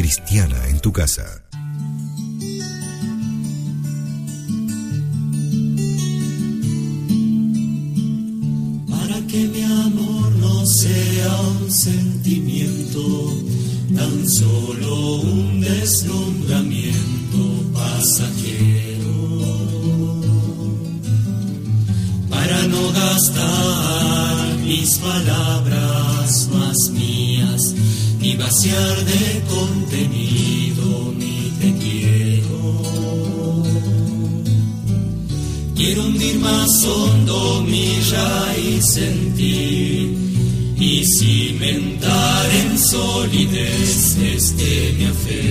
cristiana en tu casa. Para que mi amor no sea un sentimiento, tan solo un deslumbramiento pasajero. Para no gastar mis palabras más mías, ni vaciar de contenido mi te quiero. Quiero hundir más hondo mi raíz en ti y cimentar en solidez mi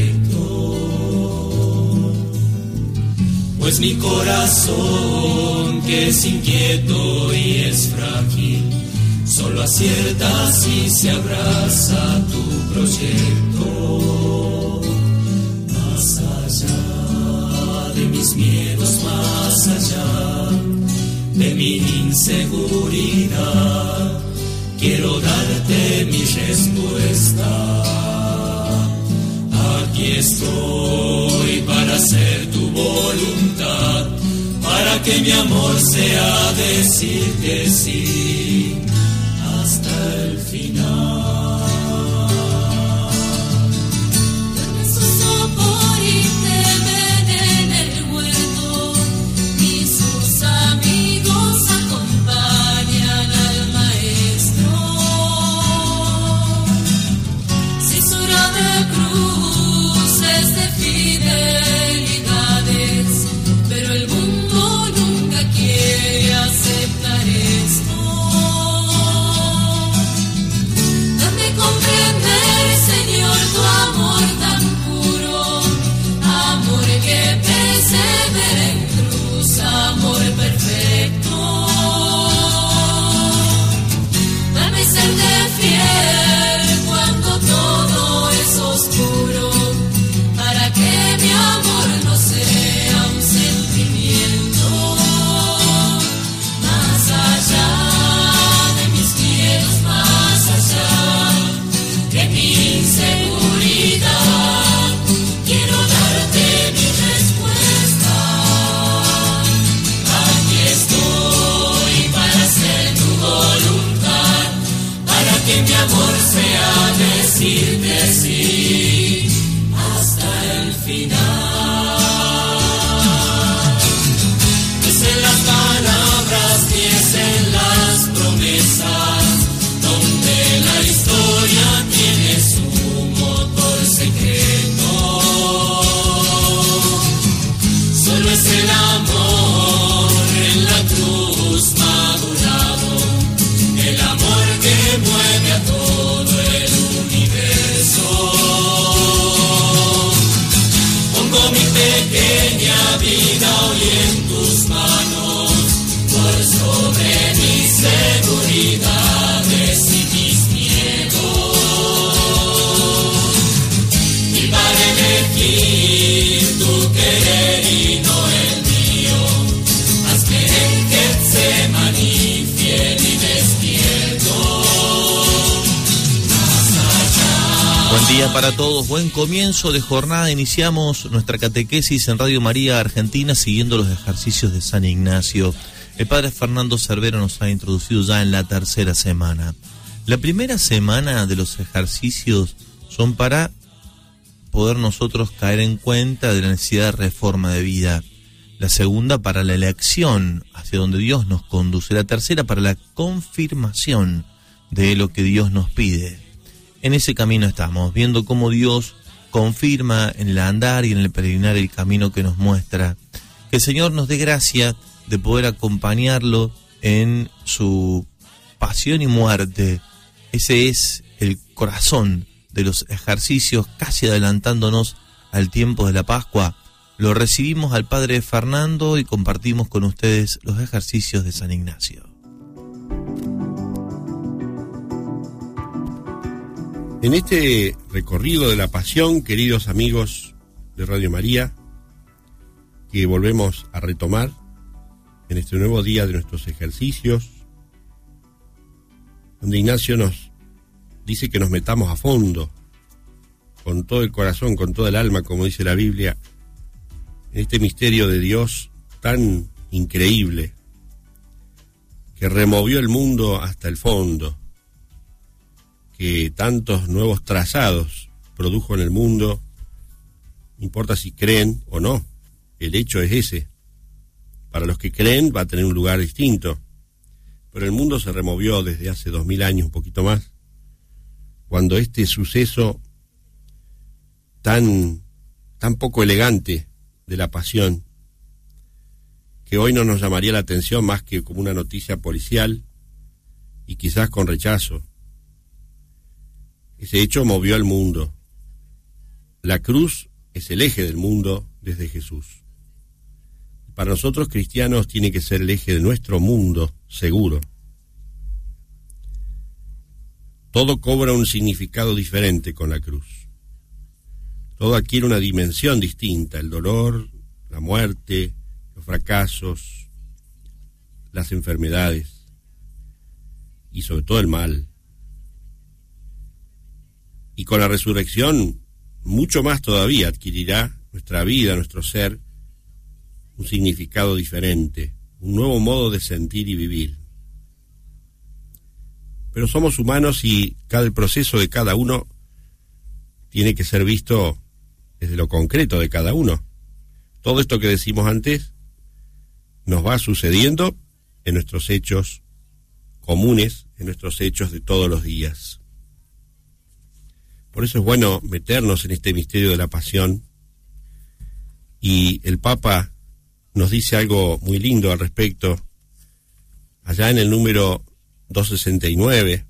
afecto. Pues mi corazón, que es inquieto y es frágil, solo acierta si se abraza tu proyecto. Más allá de mis miedos, más allá de mi inseguridad, quiero darte mi respuesta. Aquí estoy para hacer tu voluntad, para que mi amor sea decirte sí hasta el final. Dame su sopor y te ven en el huerto, y sus amigos acompañan al maestro. Cisura de cruces, de fidelidades, pero el mundo nunca quiere aceptar esto. Dame comprender, Señor, tu amor tan puro, amor que persevera en cruz, amor perfecto. Dame serte fiel cuando todo es oscuro, para que mi amor no sea un sentimiento. Más allá de mis miedos, más allá de mi inseguridad, quiero darte mi respuesta. Aquí estoy para hacer tu voluntad, para que mi amor sea decirte sí hasta el final. Es en las palabras y es en las promesas donde la historia tiene su motor secreto. Solo es el amor en la cruz madurado, el amor que mueve a todo el universo. Pongo mi pequeña vida hoy en tus manos, por sobre mis seguridades y mis miedos. Y para elegir tu querer y no el mío, hazme en Getsemaní fiel y despierto. Más allá. Buen día para todos, buen comienzo de jornada. Iniciamos nuestra catequesis en Radio María Argentina siguiendo los ejercicios de San Ignacio. El padre Fernando Cervero nos ha introducido ya en la tercera semana. La primera semana de los ejercicios son para poder nosotros caer en cuenta de la necesidad de reforma de vida. La segunda para la elección hacia donde Dios nos conduce. La tercera para la confirmación de lo que Dios nos pide. En ese camino estamos, viendo cómo Dios confirma en el andar y en el peregrinar el camino que nos muestra. Que el Señor nos dé gracia de poder acompañarlo en su pasión y muerte. Ese es el corazón de los ejercicios, casi adelantándonos al tiempo de la Pascua. Lo recibimos al Padre Fernando y compartimos con ustedes los ejercicios de San Ignacio. En este recorrido de la pasión, queridos amigos de Radio María, que volvemos a retomar en este nuevo día de nuestros ejercicios, donde Ignacio nos dice que nos metamos a fondo con todo el corazón, con toda el alma, como dice la Biblia, en este misterio de Dios tan increíble, que removió el mundo hasta el fondo, que tantos nuevos trazados produjo en el mundo, no importa si creen o no, el hecho es ese. Para los que creen va a tener un lugar distinto, pero el mundo se removió desde hace 2000 años, un poquito más, cuando este suceso tan poco elegante de la pasión, que hoy no nos llamaría la atención más que como una noticia policial y quizás con rechazo. Ese hecho movió al mundo. La cruz es el eje del mundo desde Jesús. Para nosotros cristianos tiene que ser el eje de nuestro mundo, seguro. Todo cobra un significado diferente con la cruz. Todo adquiere una dimensión distinta, el dolor, la muerte, los fracasos, las enfermedades y sobre todo el mal. Y con la resurrección, mucho más todavía adquirirá nuestra vida, nuestro ser, un significado diferente, un nuevo modo de sentir y vivir. Pero somos humanos y el proceso de cada uno tiene que ser visto desde lo concreto de cada uno. Todo esto que decimos antes nos va sucediendo en nuestros hechos comunes, en nuestros hechos de todos los días. Por eso es bueno meternos en este misterio de la pasión, y el Papa nos dice algo muy lindo al respecto, allá en el número 269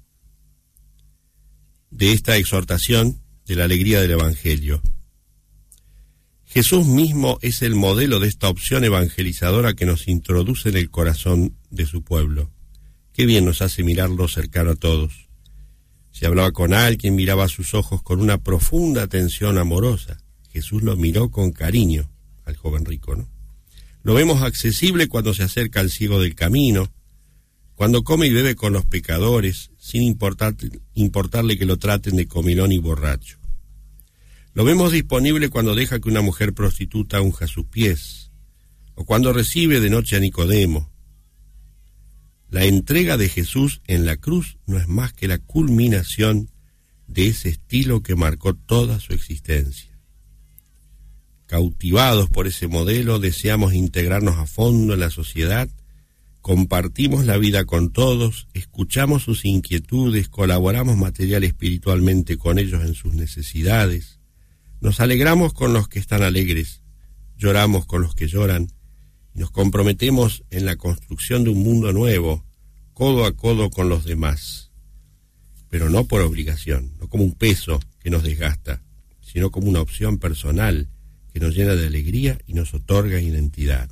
de esta exhortación de la alegría del Evangelio. Jesús mismo es el modelo de esta opción evangelizadora que nos introduce en el corazón de su pueblo. Qué bien nos hace mirarlo cercano a todos. Si hablaba con alguien, miraba a sus ojos con una profunda atención amorosa. Jesús lo miró con cariño al joven rico, ¿no? Lo vemos accesible cuando se acerca al ciego del camino, cuando come y bebe con los pecadores, sin importarle que lo traten de comilón y borracho. Lo vemos disponible cuando deja que una mujer prostituta unja sus pies, o cuando recibe de noche a Nicodemo. La entrega de Jesús en la cruz no es más que la culminación de ese estilo que marcó toda su existencia. Cautivados por ese modelo, deseamos integrarnos a fondo en la sociedad, compartimos la vida con todos, escuchamos sus inquietudes, colaboramos material y espiritualmente con ellos en sus necesidades. Nos alegramos con los que están alegres, lloramos con los que lloran, y nos comprometemos en la construcción de un mundo nuevo, codo a codo con los demás. Pero no por obligación, no como un peso que nos desgasta, sino como una opción personal que nos llena de alegría y nos otorga identidad.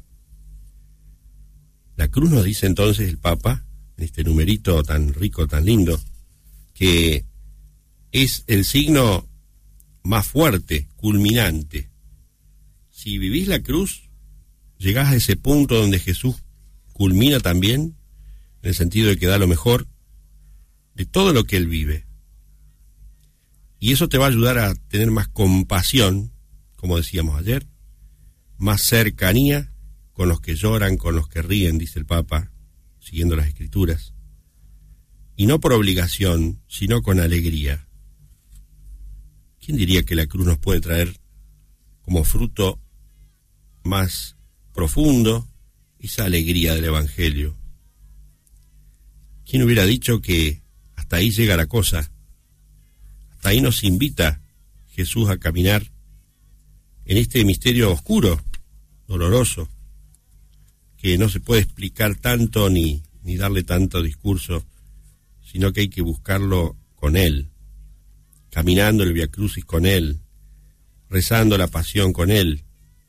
La cruz nos dice entonces el Papa, en este numerito tan rico, tan lindo, que es el signo más fuerte, culminante. Si vivís la cruz, llegás a ese punto donde Jesús culmina también, en el sentido de que da lo mejor de todo lo que Él vive. Y eso te va a ayudar a tener más compasión, como decíamos ayer, más cercanía con los que lloran, con los que ríen, dice el Papa, siguiendo las Escrituras. Y no por obligación, sino con alegría. ¿Quién diría que la cruz nos puede traer como fruto más profundo esa alegría del Evangelio? ¿Quién hubiera dicho que hasta ahí llega la cosa? Hasta ahí nos invita Jesús a caminar en este misterio oscuro, doloroso, que no se puede explicar tanto ni darle tanto discurso, sino que hay que buscarlo con Él, caminando el Vía Crucis con Él, rezando la pasión con Él.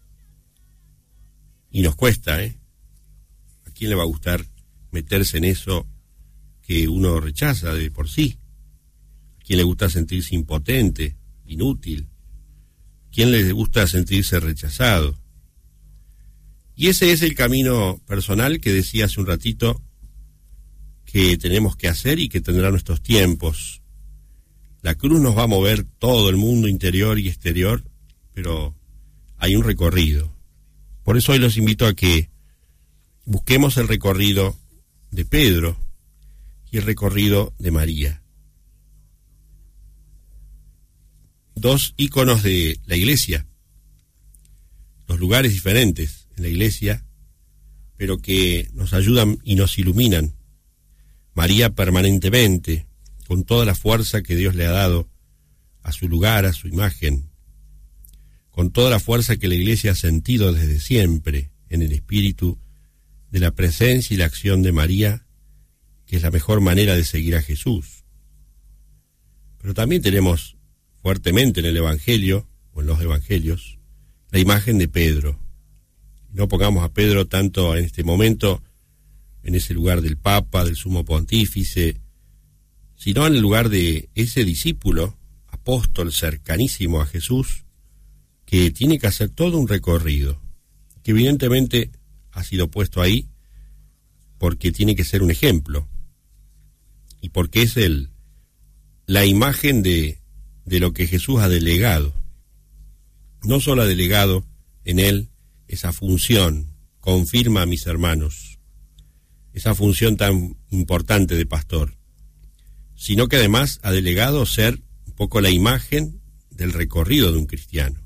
Y nos cuesta, ¿eh? ¿A quién le va a gustar meterse en eso que uno rechaza de por sí? ¿A quién le gusta sentirse impotente, inútil? ¿A quién le gusta sentirse rechazado? Y ese es el camino personal que decía hace un ratito que tenemos que hacer y que tendrá nuestros tiempos. La cruz nos va a mover todo el mundo interior y exterior, pero hay un recorrido. Por eso hoy los invito a que busquemos el recorrido de Pedro y el recorrido de María. Dos íconos de la iglesia, dos lugares diferentes en la iglesia, pero que nos ayudan y nos iluminan. María permanentemente, con toda la fuerza que Dios le ha dado a su lugar, a su imagen, con toda la fuerza que la iglesia ha sentido desde siempre en el espíritu de la presencia y la acción de María, que es la mejor manera de seguir a Jesús. Pero también tenemos fuertemente en el Evangelio, o en los Evangelios, la imagen de Pedro. No pongamos a Pedro tanto en este momento en ese lugar del Papa, del Sumo Pontífice, sino en el lugar de ese discípulo, apóstol cercanísimo a Jesús, que tiene que hacer todo un recorrido, que evidentemente ha sido puesto ahí porque tiene que ser un ejemplo, y porque es la imagen de lo que Jesús ha delegado. No solo ha delegado en él esa función, confirma a mis hermanos, esa función tan importante de pastor, sino que además ha delegado ser un poco la imagen del recorrido de un cristiano.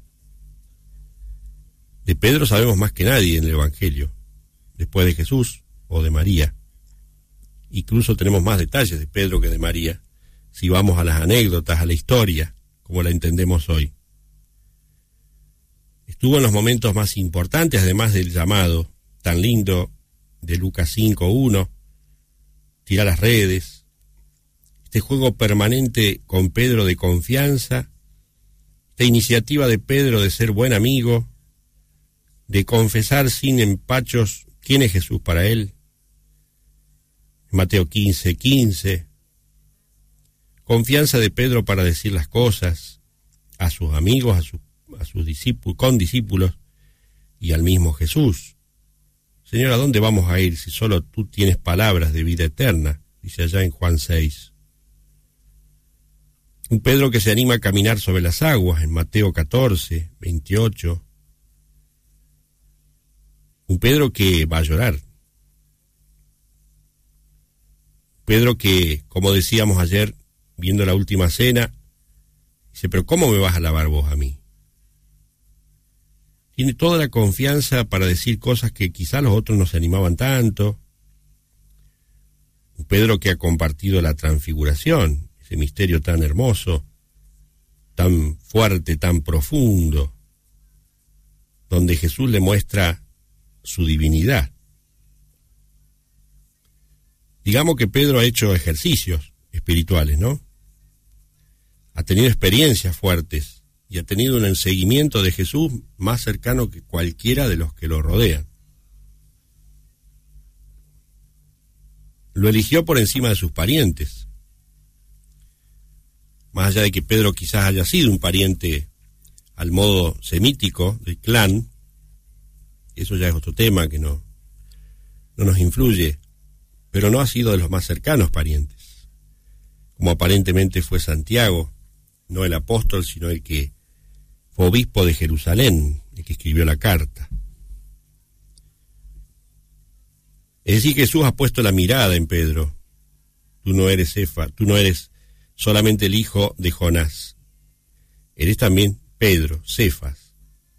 De Pedro sabemos más que nadie en el Evangelio, después de Jesús o de María. Incluso tenemos más detalles de Pedro que de María, si vamos a las anécdotas, a la historia, como la entendemos hoy. Estuvo en los momentos más importantes, además del llamado tan lindo de Lucas 5:1, tirar las redes, este juego permanente con Pedro de confianza, esta iniciativa de Pedro de ser buen amigo, de confesar sin empachos quién es Jesús para él. Mateo 15:15, confianza de Pedro para decir las cosas a sus amigos, a sus discípulos, con discípulos y al mismo Jesús. Señor, ¿a dónde vamos a ir si solo tú tienes palabras de vida eterna? Dice allá en Juan 6. Un Pedro que se anima a caminar sobre las aguas en Mateo 14:28. Un Pedro que va a llorar. Pedro que, como decíamos ayer, viendo la última cena, dice, pero ¿cómo me vas a lavar vos a mí? Tiene toda la confianza para decir cosas que quizá los otros no se animaban tanto. Un Pedro que ha compartido la transfiguración, ese misterio tan hermoso, tan fuerte, tan profundo, donde Jesús le muestra su divinidad. Digamos que Pedro ha hecho ejercicios espirituales, ¿no? Ha tenido experiencias fuertes y ha tenido un seguimiento de Jesús más cercano que cualquiera de los que lo rodean. Lo eligió por encima de sus parientes. Más allá de que Pedro quizás haya sido un pariente al modo semítico del clan, eso ya es otro tema que no nos influye, pero no ha sido de los más cercanos parientes, como aparentemente fue Santiago, no el apóstol, sino el que fue obispo de Jerusalén, el que escribió la carta. Es decir, Jesús ha puesto la mirada en Pedro. Tú no eres solamente el hijo de Jonás, eres también Pedro, Cefas.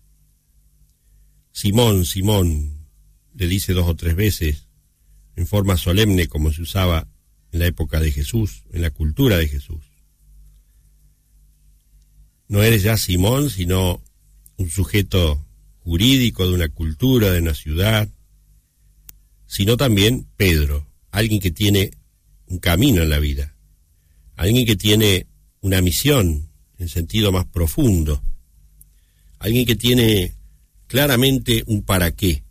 Simón, Simón, le dice 2 o 3 veces, en forma solemne como se usaba en la época de Jesús, en la cultura de Jesús. No eres ya Simón, sino un sujeto jurídico de una cultura, de una ciudad, sino también Pedro, alguien que tiene un camino en la vida, alguien que tiene una misión en sentido más profundo, alguien que tiene claramente un para qué.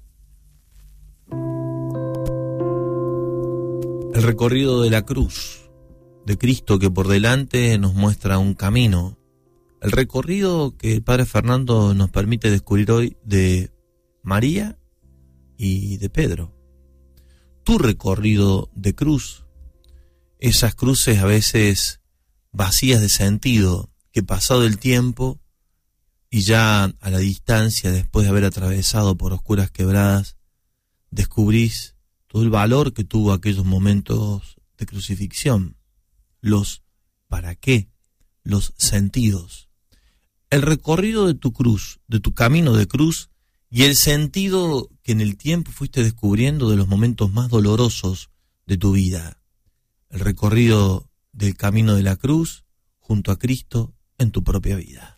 El recorrido de la cruz, de Cristo que por delante nos muestra un camino. El recorrido que el Padre Fernando nos permite descubrir hoy de María y de Pedro. Tu recorrido de cruz, esas cruces a veces vacías de sentido, que pasado el tiempo y ya a la distancia, después de haber atravesado por oscuras quebradas, descubrís todo el valor que tuvo aquellos momentos de crucifixión, los para qué, los sentidos, el recorrido de tu cruz, de tu camino de cruz, y el sentido que en el tiempo fuiste descubriendo de los momentos más dolorosos de tu vida, el recorrido del camino de la cruz junto a Cristo en tu propia vida.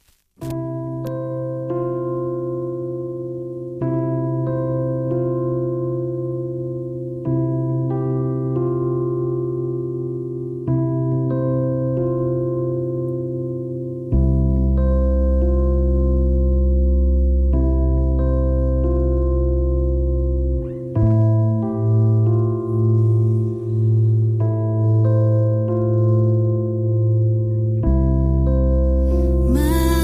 My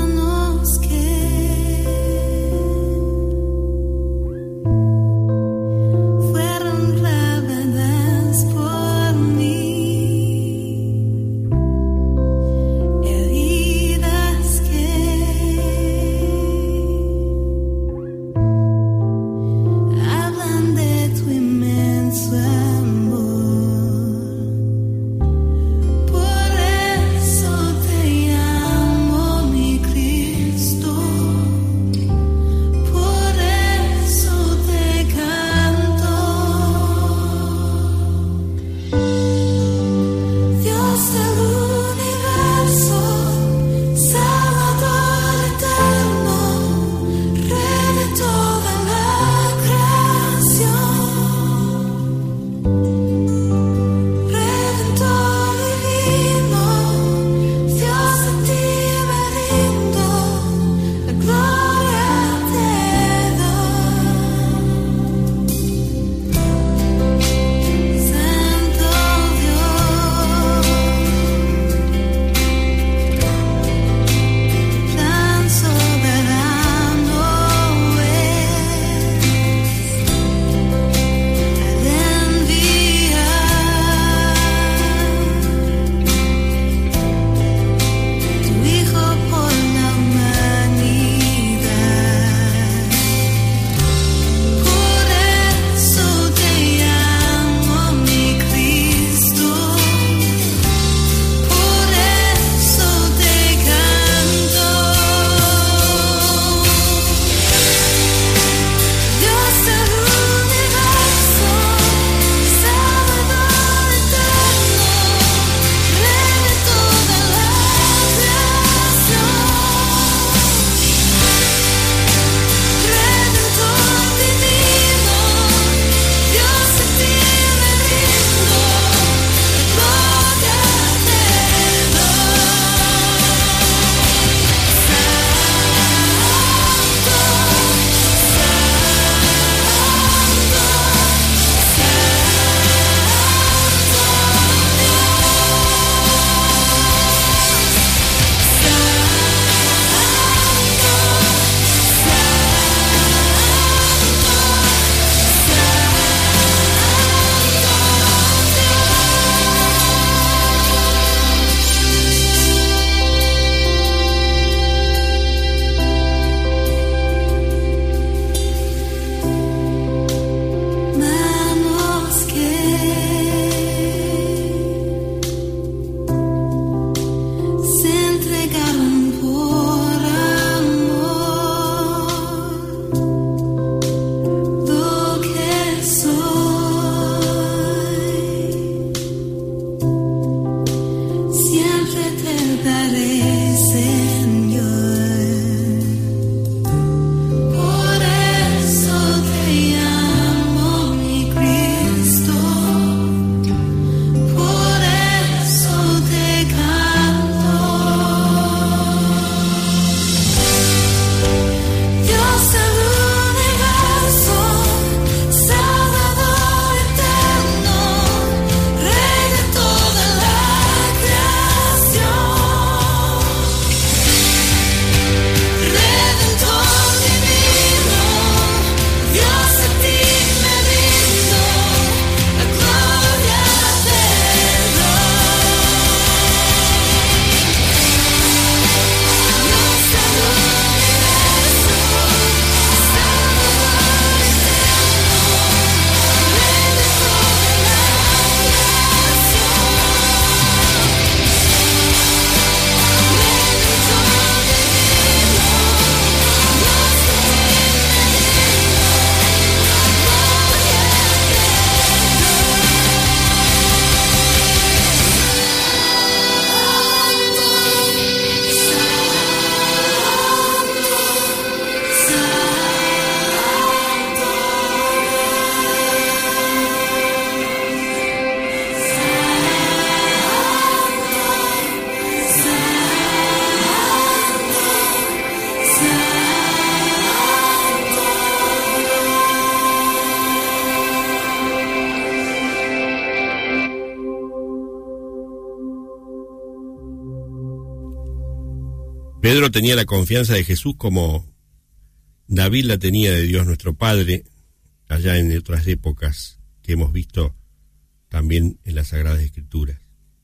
Pedro tenía la confianza de Jesús como David la tenía de Dios nuestro Padre, allá en otras épocas que hemos visto también en las Sagradas Escrituras.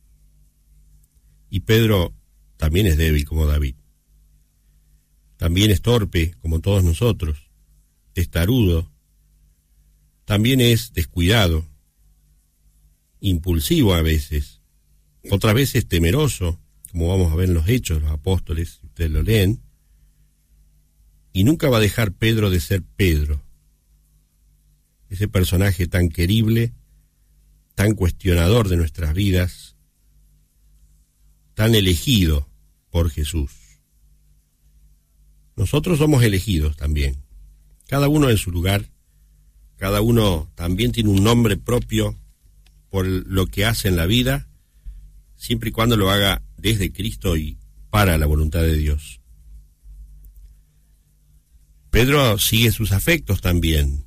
Y Pedro también es débil como David. También es torpe como todos nosotros, es tarudo, también es descuidado, impulsivo a veces, otras veces temeroso, como vamos a ver en los Hechos, los apóstoles, si ustedes lo leen, y nunca va a dejar Pedro de ser Pedro, ese personaje tan querible, tan cuestionador de nuestras vidas, tan elegido por Jesús. Nosotros somos elegidos también, cada uno en su lugar, cada uno también tiene un nombre propio por lo que hace en la vida, siempre y cuando lo haga desde Cristo y para la voluntad de Dios. Pedro sigue sus afectos también,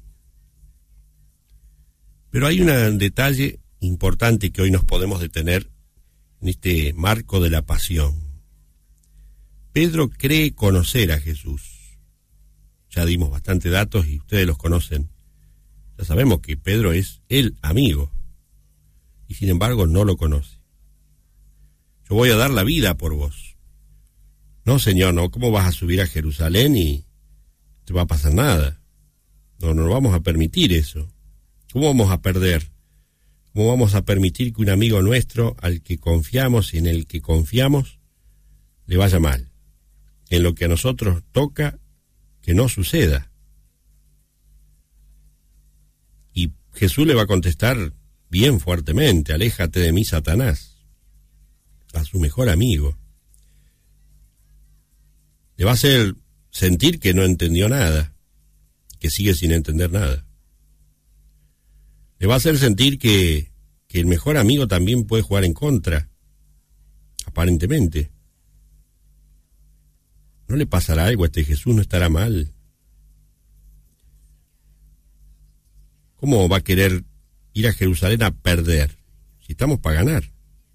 pero hay un detalle importante que hoy nos podemos detener en este marco de la pasión. Pedro cree conocer a Jesús. Ya dimos bastante datos y ustedes los conocen. Ya sabemos que Pedro es el amigo y sin embargo no lo conoce. Yo voy a dar la vida por vos. No, Señor, no, ¿cómo vas a subir a Jerusalén y te va a pasar nada? No vamos a permitir eso. ¿Cómo vamos a perder? ¿Cómo vamos a permitir que un amigo nuestro, al que confiamos y en el que confiamos, le vaya mal? En lo que a nosotros toca, que no suceda. Y Jesús le va a contestar bien fuertemente: aléjate de mí, Satanás, a su mejor amigo. Le va a hacer sentir que no entendió nada, que sigue sin entender nada. Le va a hacer sentir que el mejor amigo también puede jugar en contra, aparentemente. ¿No le pasará algo a este Jesús? ¿No estará mal? ¿Cómo va a querer ir a Jerusalén a perder si estamos para ganar?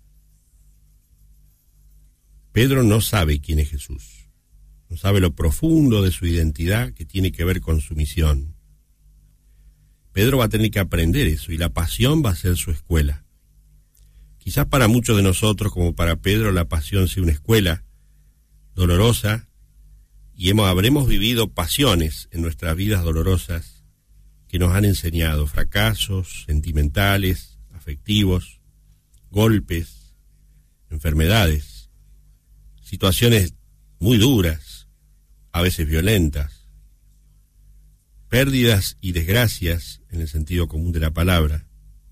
Pedro no sabe quién es Jesús, no sabe lo profundo de su identidad que tiene que ver con su misión. Pedro va a tener que aprender eso y la pasión va a ser su escuela. Quizás para muchos de nosotros, como para Pedro, la pasión sea una escuela dolorosa y habremos vivido pasiones en nuestras vidas dolorosas que nos han enseñado fracasos sentimentales, afectivos, golpes, enfermedades, situaciones muy duras, a veces violentas, pérdidas y desgracias en el sentido común de la palabra,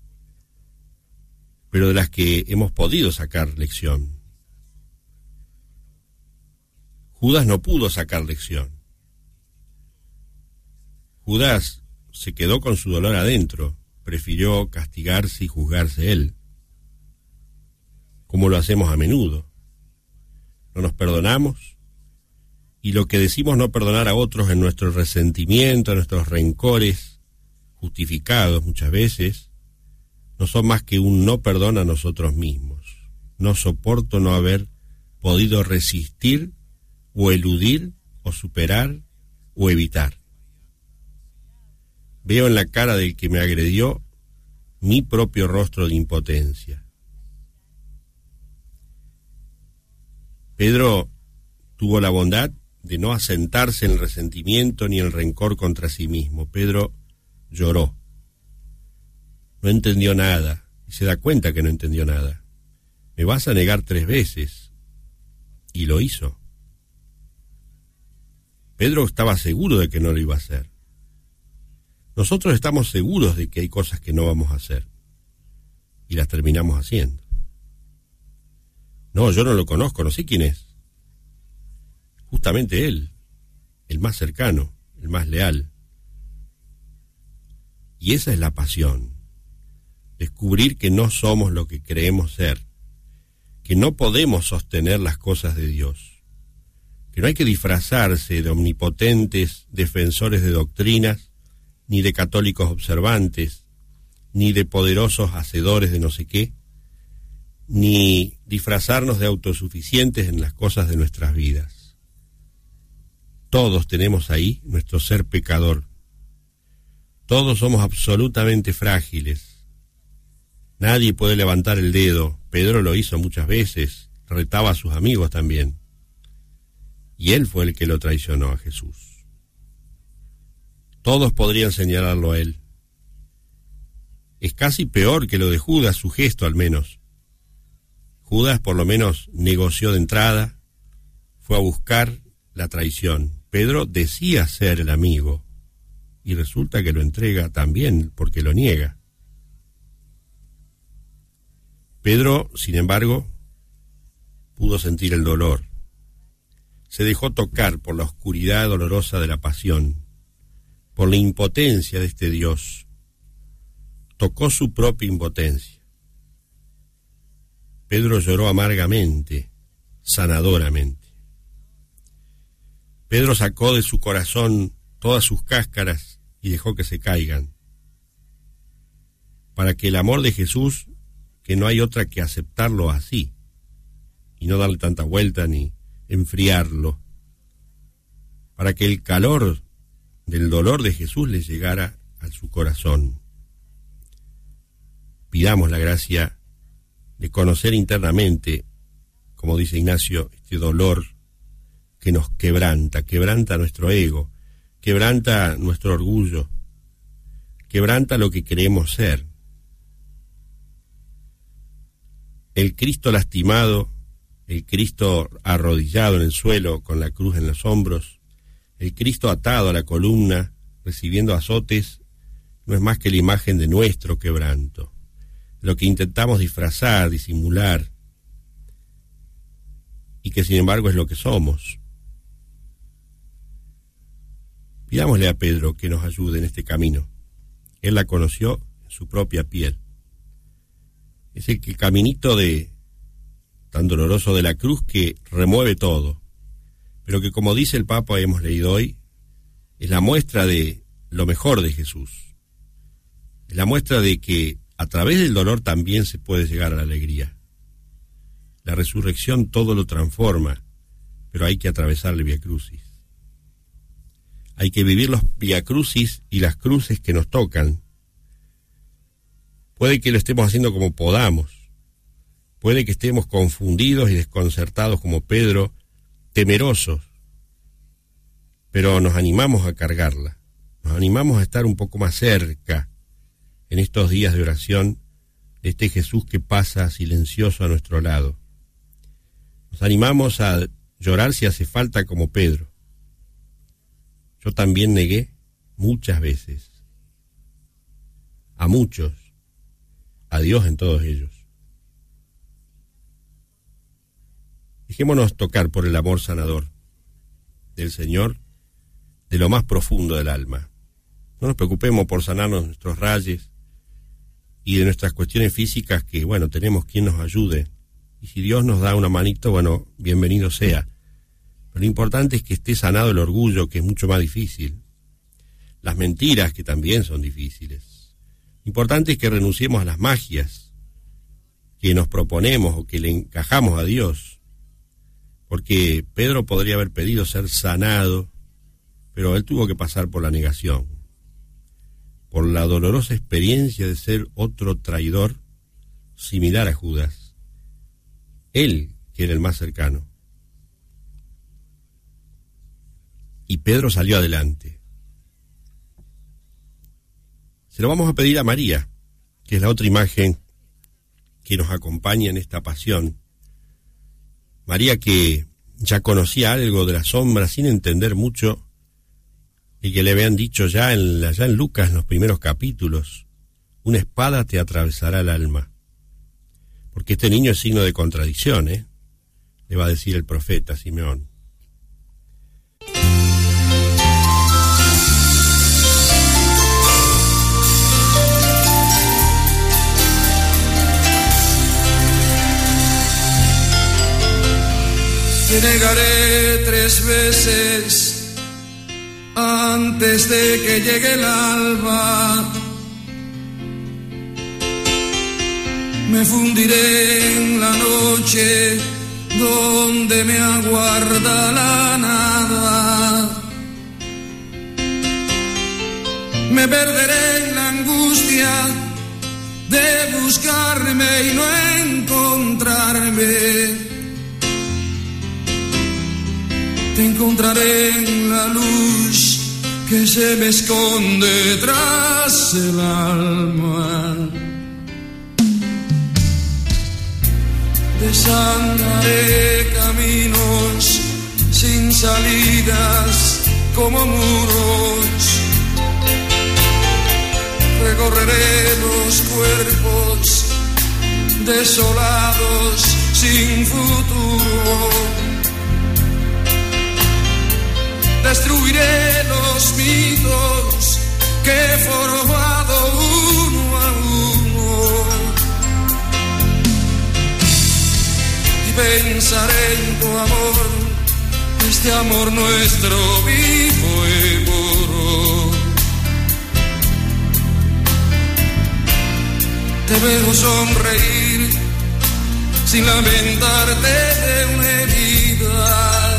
pero de las que hemos podido sacar lección. Judas no pudo sacar lección. Judas se quedó con su dolor adentro, prefirió castigarse y juzgarse él, como lo hacemos a menudo. No nos perdonamos, y lo que decimos no perdonar a otros en nuestro resentimiento, en nuestros rencores, justificados muchas veces, no son más que un no perdón a nosotros mismos. No soporto no haber podido resistir o eludir o superar o evitar. Veo en la cara del que me agredió mi propio rostro de impotencia. Pedro tuvo la bondad de no asentarse en el resentimiento ni el rencor contra sí mismo. Pedro lloró. No entendió nada y se da cuenta que no entendió nada. Me vas a negar 3 veces. Y lo hizo. Pedro estaba seguro de que no lo iba a hacer. Nosotros estamos seguros de que hay cosas que no vamos a hacer y las terminamos haciendo. No, yo no lo conozco, no sé quién es. Justamente él, el más cercano, el más leal. Y esa es la pasión. Descubrir que no somos lo que creemos ser, que no podemos sostener las cosas de Dios, que no hay que disfrazarse de omnipotentes defensores de doctrinas, ni de católicos observantes, ni de poderosos hacedores de no sé qué, ni disfrazarnos de autosuficientes en las cosas de nuestras vidas. todos tenemos ahí nuestro ser pecador. Todos somos absolutamente frágiles. Nadie puede levantar el dedo. Pedro lo hizo muchas veces, retaba a sus amigos también. Y él fue el que lo traicionó a Jesús. Todos podrían señalarlo a él. Es casi peor que lo de Judas, su gesto al menos. Judas por lo menos negoció de entrada, fue a buscar la traición. Pedro decía ser el amigo, y resulta que lo entrega también porque lo niega. Pedro, sin embargo, pudo sentir el dolor. Se dejó tocar por la oscuridad dolorosa de la pasión, por la impotencia de este Dios. Tocó su propia impotencia. Pedro lloró amargamente, sanadoramente. Pedro sacó de su corazón todas sus cáscaras y dejó que se caigan, para que el amor de Jesús, que no hay otra que aceptarlo así, y no darle tanta vuelta ni enfriarlo, para que el calor del dolor de Jesús le llegara a su corazón. Pidamos la gracia de conocer internamente, como dice Ignacio, este dolor que nos quebranta nuestro ego, quebranta nuestro orgullo, quebranta lo que queremos ser. El Cristo lastimado, el Cristo arrodillado en el suelo con la cruz en los hombros, el Cristo atado a la columna, recibiendo azotes, no es más que la imagen de nuestro quebranto, lo que intentamos disfrazar, disimular, y que sin embargo es lo que somos. Pidámosle a Pedro que nos ayude en este camino. Él la conoció en su propia piel. Es el caminito tan doloroso de la cruz que remueve todo, pero que, como dice el Papa, hemos leído hoy, es la muestra de lo mejor de Jesús. Es la muestra de que a través del dolor también se puede llegar a la alegría. La resurrección todo lo transforma, pero hay que atravesar el Vía Crucis. Hay que vivir los Vía Crucis y las cruces que nos tocan. Puede que lo estemos haciendo como podamos. Puede que estemos confundidos y desconcertados como Pedro, temerosos. Pero nos animamos a cargarla. Nos animamos a estar un poco más cerca en estos días de oración de este Jesús que pasa silencioso a nuestro lado. Nos animamos a llorar si hace falta como Pedro. Yo también negué muchas veces, a muchos, a Dios en todos ellos. Dejémonos tocar por el amor sanador del Señor, de lo más profundo del alma. No nos preocupemos por sanarnos nuestros rayes y de nuestras cuestiones físicas que, bueno, tenemos quien nos ayude. Y si Dios nos da una manito, bueno, bienvenido sea. Pero lo importante es que esté sanado el orgullo, que es mucho más difícil. Las mentiras, que también son difíciles. Lo importante es que renunciemos a las magias que nos proponemos o que le encajamos a Dios. Porque Pedro podría haber pedido ser sanado, pero él tuvo que pasar por la negación, por la dolorosa experiencia de ser otro traidor similar a Judas. Él, que era el más cercano. Y Pedro salió adelante. Se lo vamos a pedir a María, que es la otra imagen que nos acompaña en esta pasión. María, que ya conocía algo de la sombra sin entender mucho, y que le habían dicho ya en Lucas, en los primeros capítulos, una espada te atravesará el alma. Porque este niño es signo de contradicción, le va a decir el profeta Simeón. Te negaré 3 veces antes de que llegue el alba. Me fundiré en la noche donde me aguarda la nada. Me perderé en la angustia de buscarme y no encontrarme. Te encontraré en la luz que se me esconde tras el alma. Desandaré caminos sin salidas como muros. Recorreré los cuerpos desolados sin futuro. Destruiré los mitos que he forjado uno a uno. Y pensaré en tu amor, este amor nuestro vivo y puro. Te veo sonreír sin lamentarte de una herida.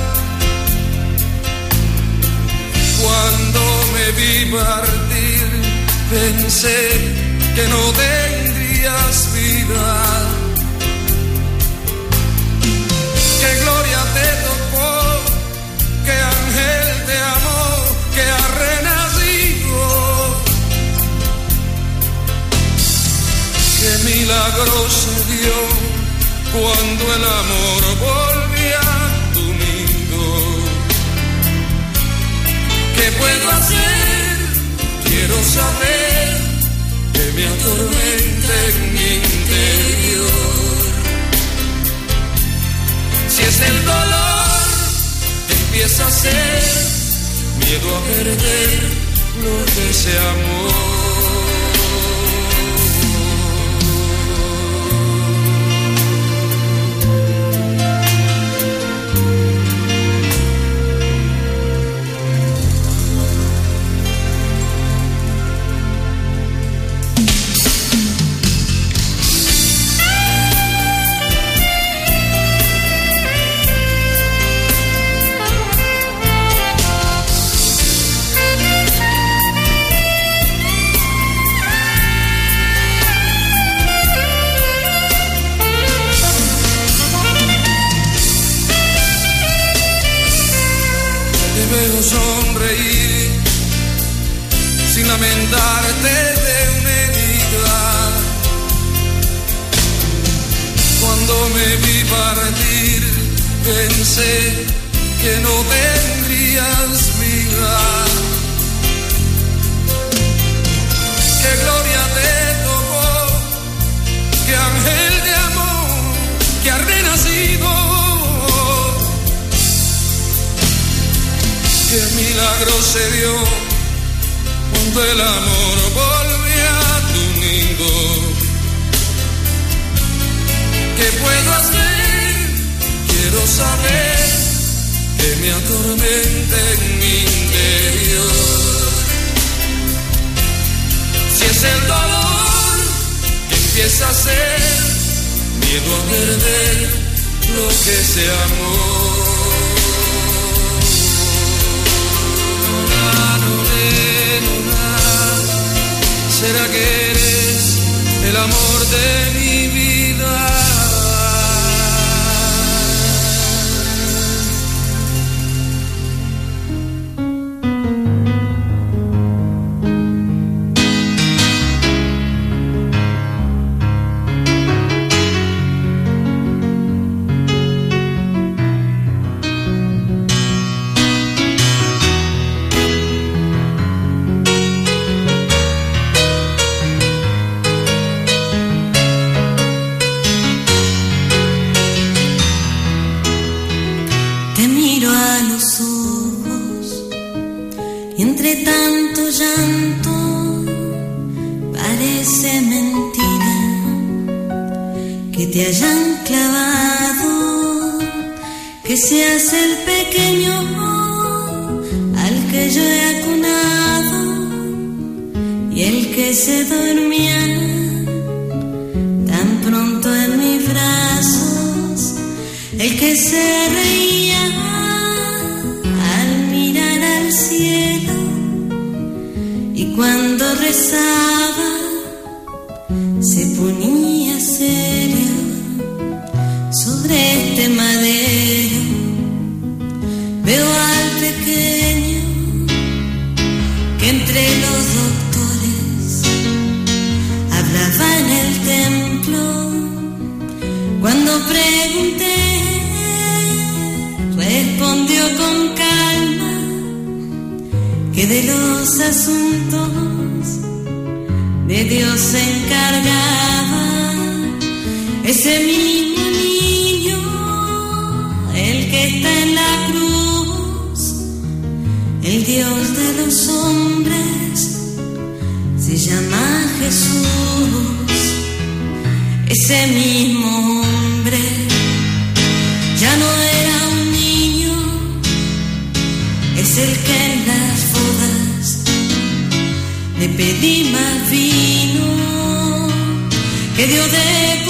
Cuando me vi partir, pensé que no tendrías vida. Que gloria te tocó, que ángel te amó, que ha renacido. Que milagro se dio cuando el amor volvía a tu nido. ¿Qué puedo hacer? Quiero saber que me atormenta en mi interior. Si es el dolor que empieza a ser miedo a perder lo que se amó. Sonreír sin lamentarte de una herida. Cuando me vi partir, pensé que no tendrías vida. Que gloria te tocó, que ángel te amó, que ha renacido. Que milagro se dio cuando el amor volvió a tu nido. ¿Qué puedo hacer? Quiero saber que me atormenta en mi interior. Si es el dolor que empieza a ser miedo a perder lo que se amó. ¿Será que eres el amor de mi vida? Te hayan clavado, que seas el pequeño al que yo he acunado y el que se dormía tan pronto en mis brazos, el que se reía al mirar al cielo y rezaba se ponía serio sobre este madero. Veo al pequeño que entre los doctores hablaba en el templo. Cuando pregunté, respondió con calma que de los asuntos de Dios se encargaba. Ese mismo niño, el que está en la cruz, el Dios de los hombres, se llama Jesús. Ese mismo hombre ya no era un niño, es el que en las bodas le pedí más vino, que dio de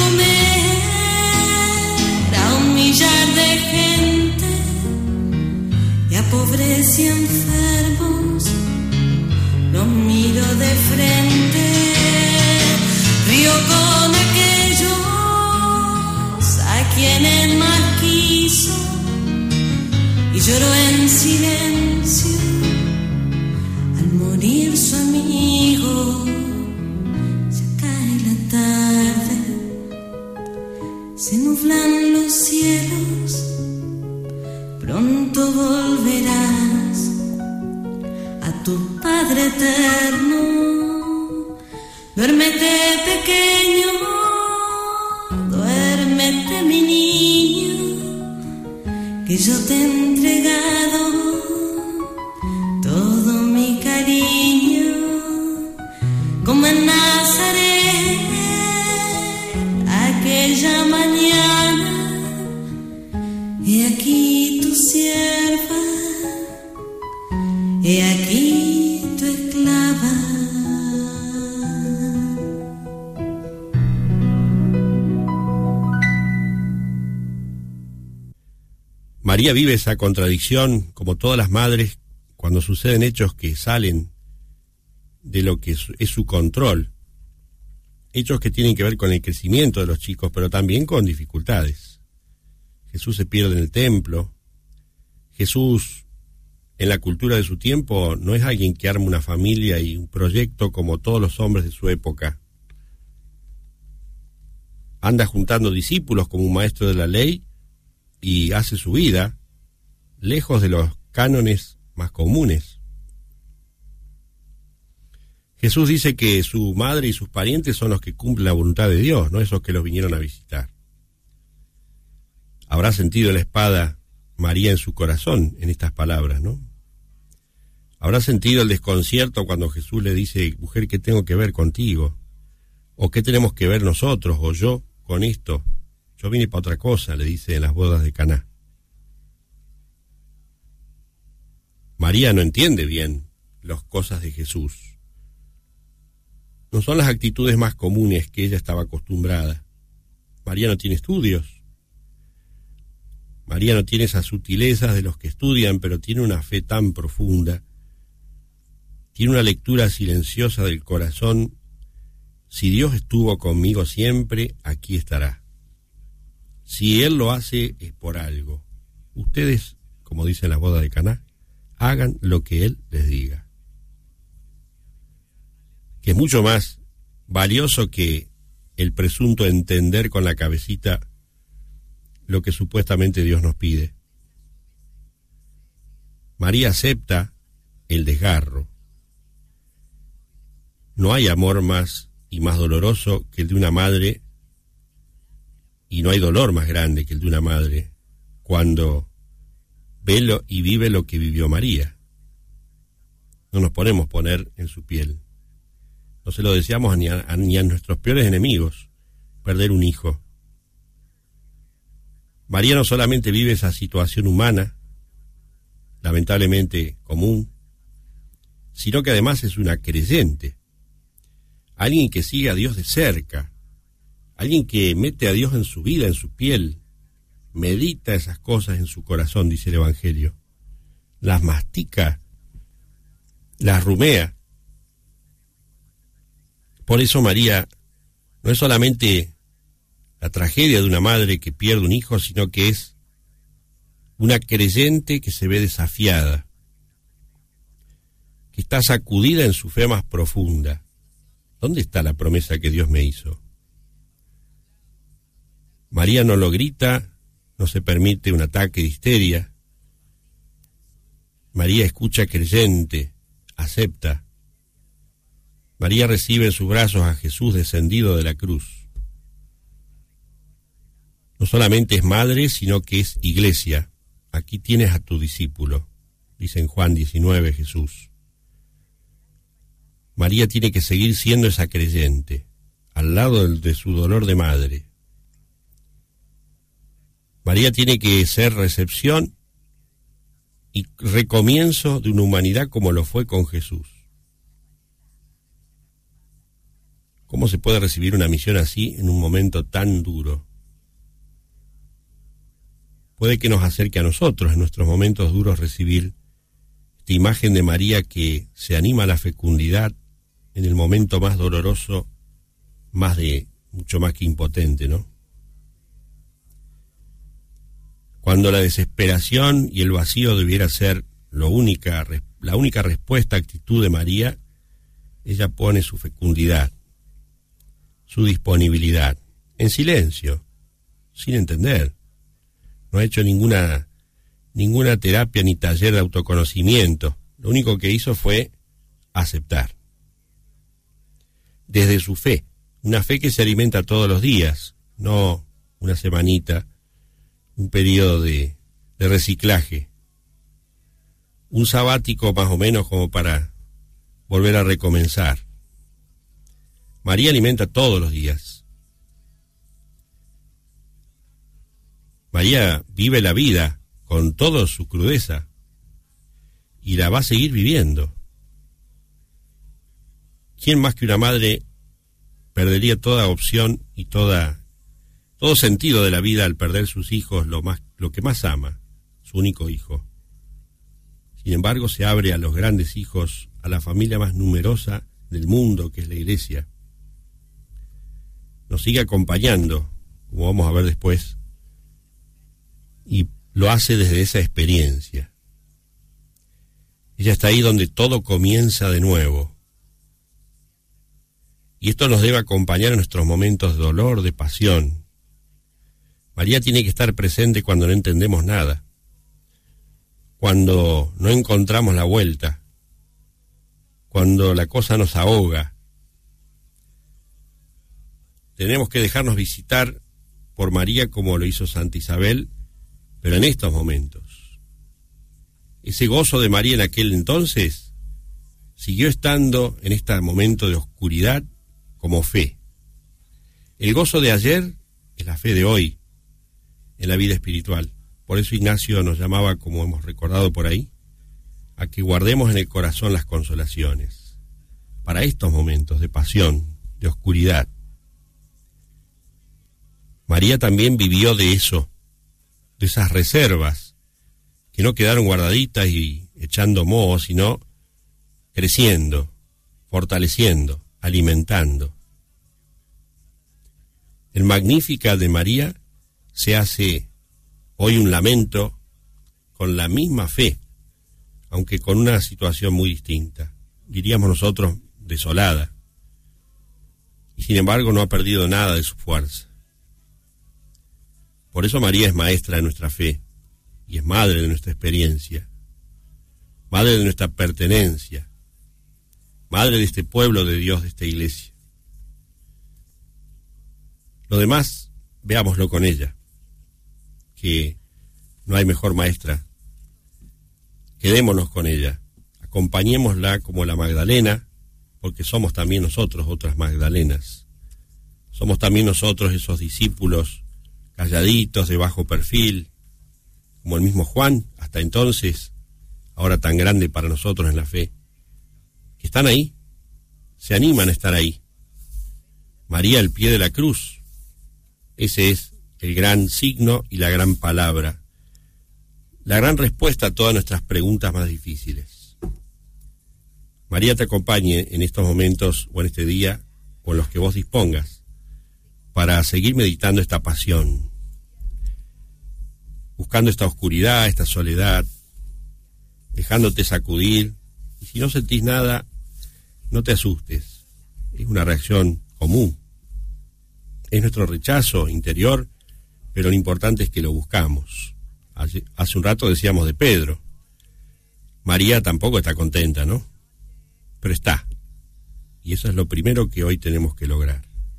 comer a un millar de gente y a pobres y enfermos los miro de frente. Río con aquellos a quienes más quiso y lloro en silencio al morir su amigo. Se cae la tarde, se nublan los cielos, pronto volverás a tu Padre eterno. Duérmete pequeño, duérmete mi niño, que yo te he entregado todo mi cariño, como en Nazaret aquella mañana. He aquí tu sierva, he aquí tu esclava. María vive esa contradicción, como todas las madres, cuando suceden hechos que salen de lo que es su control, hechos que tienen que ver con el crecimiento de los chicos, pero también con dificultades. Jesús se pierde en el templo. Jesús, en la cultura de su tiempo, no es alguien que arma una familia y un proyecto como todos los hombres de su época. Anda juntando discípulos como un maestro de la ley y hace su vida lejos de los cánones más comunes. Jesús dice que su madre y sus parientes son los que cumplen la voluntad de Dios, no esos que los vinieron a visitar. Habrá sentido la espada María en su corazón en estas palabras, ¿no? Habrá sentido el desconcierto cuando Jesús le dice: mujer, ¿qué tengo que ver contigo? ¿O qué tenemos que ver nosotros o yo con esto? Yo vine para otra cosa, le dice en las bodas de Caná. María no entiende bien las cosas de Jesús. No son las actitudes más comunes que ella estaba acostumbrada. María no tiene estudios. María no tiene esas sutilezas de los que estudian, pero tiene una fe tan profunda. Tiene una lectura silenciosa del corazón. Si Dios estuvo conmigo siempre, aquí estará. Si Él lo hace, es por algo. Ustedes, como dice la boda de Caná, hagan lo que Él les diga. Que es mucho más valioso que el presunto entender con la cabecita lo que supuestamente Dios nos pide. María acepta el desgarro. No hay amor más y más doloroso que el de una madre, y no hay dolor más grande que el de una madre cuando ve y vive lo que vivió María. No nos podemos poner en su piel. No se lo deseamos ni a nuestros peores enemigos, perder un hijo. María no solamente vive esa situación humana, lamentablemente común, sino que además es una creyente, alguien que sigue a Dios de cerca, alguien que mete a Dios en su vida, en su piel, medita esas cosas en su corazón, dice el Evangelio, las mastica, las rumea. Por eso María no es solamente la tragedia de una madre que pierde un hijo, sino que es una creyente que se ve desafiada, que está sacudida en su fe más profunda. ¿Dónde está la promesa que Dios me hizo? María no lo grita, no se permite un ataque de histeria. María escucha creyente, acepta. María recibe en sus brazos a Jesús descendido de la cruz. No solamente es madre, sino que es iglesia. Aquí tienes a tu discípulo, dice en Juan 19 Jesús. María tiene que seguir siendo esa creyente, al lado de su dolor de madre. María tiene que ser recepción y recomienzo de una humanidad como lo fue con Jesús. ¿Cómo se puede recibir una misión así en un momento tan duro? Puede que nos acerque a nosotros en nuestros momentos duros recibir esta imagen de María que se anima a la fecundidad en el momento más doloroso, mucho más que impotente, ¿no? Cuando la desesperación y el vacío debiera ser la única respuesta, actitud de María, ella pone su fecundidad, su disponibilidad, en silencio, sin entender. No ha hecho ninguna terapia ni taller de autoconocimiento. Lo único que hizo fue aceptar. Desde su fe, una fe que se alimenta todos los días, no una semanita, un periodo de reciclaje, un sabático más o menos como para volver a recomenzar. María alimenta todos los días. María vive la vida con toda su crudeza y la va a seguir viviendo. ¿Quién más que una madre perdería toda opción y todo sentido de la vida al perder sus hijos, lo que más ama, su único hijo? Sin embargo, se abre a los grandes hijos, a la familia más numerosa del mundo, que es la Iglesia. Nos sigue acompañando, como vamos a ver después, y lo hace desde esa experiencia. Ella está ahí donde todo comienza de nuevo. Y esto nos debe acompañar en nuestros momentos de dolor, de pasión. María tiene que estar presente cuando no entendemos nada, cuando no encontramos la vuelta, cuando la cosa nos ahoga. Tenemos que dejarnos visitar por María como lo hizo Santa Isabel, pero en estos momentos. Ese gozo de María en aquel entonces siguió estando en este momento de oscuridad como fe. El gozo de ayer es la fe de hoy en la vida espiritual. Por eso Ignacio nos llamaba, como hemos recordado por ahí, a que guardemos en el corazón las consolaciones para estos momentos de pasión, de oscuridad. María también vivió de eso, de esas reservas que no quedaron guardaditas y echando moho, sino creciendo, fortaleciendo, alimentando. El Magníficat de María se hace hoy un lamento con la misma fe, aunque con una situación muy distinta, diríamos nosotros desolada, y sin embargo no ha perdido nada de su fuerza. Por eso María es maestra de nuestra fe y es madre de nuestra experiencia, madre de nuestra pertenencia, madre de este pueblo de Dios, de esta iglesia. Lo demás, veámoslo con ella, que no hay mejor maestra. Quedémonos con ella, acompañémosla como la Magdalena, porque somos también nosotros otras Magdalenas. Somos también nosotros esos discípulos calladitos, de bajo perfil, como el mismo Juan, hasta entonces, ahora tan grande para nosotros en la fe, que están ahí, se animan a estar ahí. María al pie de la cruz, ese es el gran signo y la gran palabra, la gran respuesta a todas nuestras preguntas más difíciles. María te acompañe en estos momentos o en este día o en los que vos dispongas, para seguir meditando esta pasión, buscando esta oscuridad, esta soledad, dejándote sacudir. Y si no sentís nada, no te asustes, es una reacción común, es nuestro rechazo interior, pero lo importante es que lo buscamos. Hace un rato decíamos de Pedro, María tampoco está contenta, ¿no? Pero está, y eso es lo primero que hoy tenemos que lograr.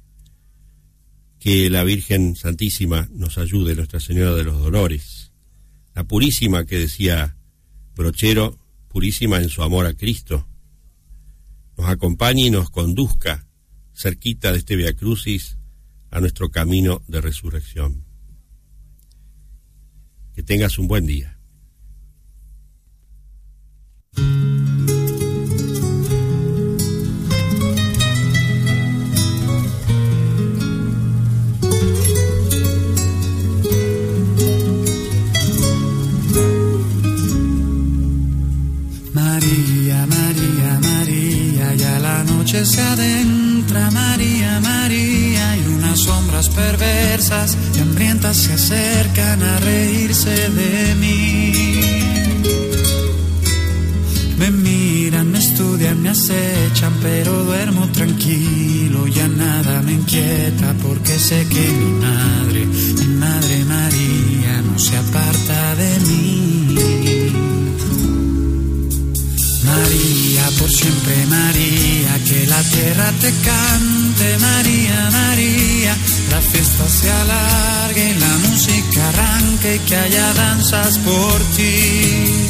Que la Virgen Santísima nos ayude, Nuestra Señora de los Dolores, la purísima que decía Brochero, purísima en su amor a Cristo, nos acompañe y nos conduzca cerquita de este Vía Crucis a nuestro camino de resurrección. Que tengas un buen día. María, María, María, ya la noche se adentra, María, María, y unas sombras perversas y hambrientas se acercan a reírse de mí. Me miran, me estudian, me acechan, pero duermo tranquilo, ya nada me inquieta, porque sé que mi madre María, no se aparta de mí. María, por siempre María, que la tierra te cante, María, María, la fiesta se alargue y la música arranque, y que haya danzas por ti.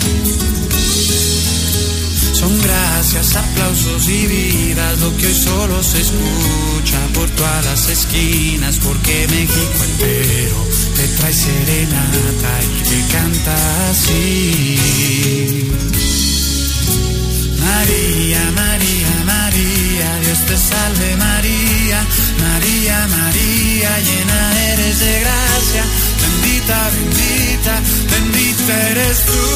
Son gracias, aplausos y vidas lo que hoy solo se escucha por todas las esquinas, porque México entero te trae serenata y te canta así. María, María, María, Dios te salve María, María, María, llena eres de gracia, bendita, bendita, bendita eres tú.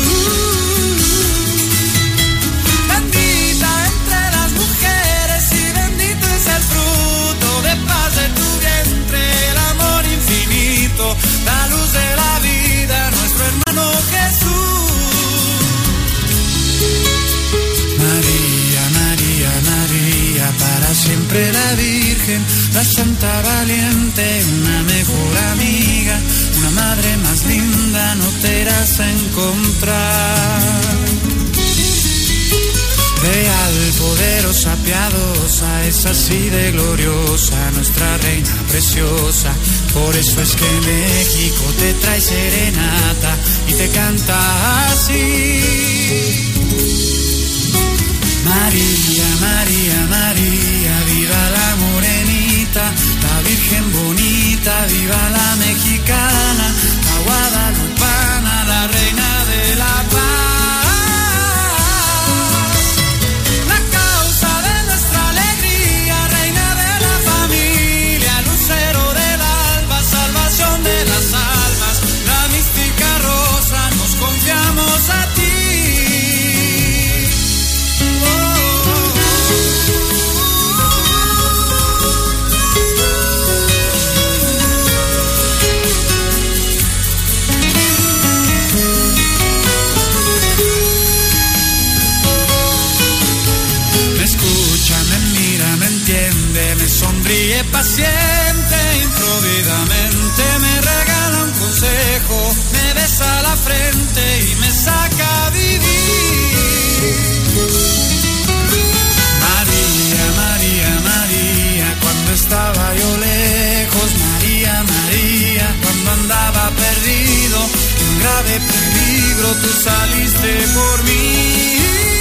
Bendita entre las mujeres y bendito es el fruto de paz de tu vientre, el amor infinito, la luz de la vida, nuestro hermano Jesús. María, María, María, para siempre la Virgen, la Santa Valiente, una mejor amiga, una madre más linda no te irás a encontrar. Real, poderosa, piadosa, es así de gloriosa, nuestra reina preciosa, por eso es que México te trae serenata y te canta así. María, María, María, viva la morenita, la Virgen bonita, viva la mexicana, la guadalupana, la reina de la paz. La causa de nuestra alegría, reina de la familia, lucero del alba, salvación de las almas, la mística rosa, nos confiamos a ti. Me sonríe paciente, improvidamente me regala un consejo, me besa la frente y me saca a vivir. María, María, María, cuando estaba yo lejos, María, María, cuando andaba perdido, en grave peligro, tú saliste por mí.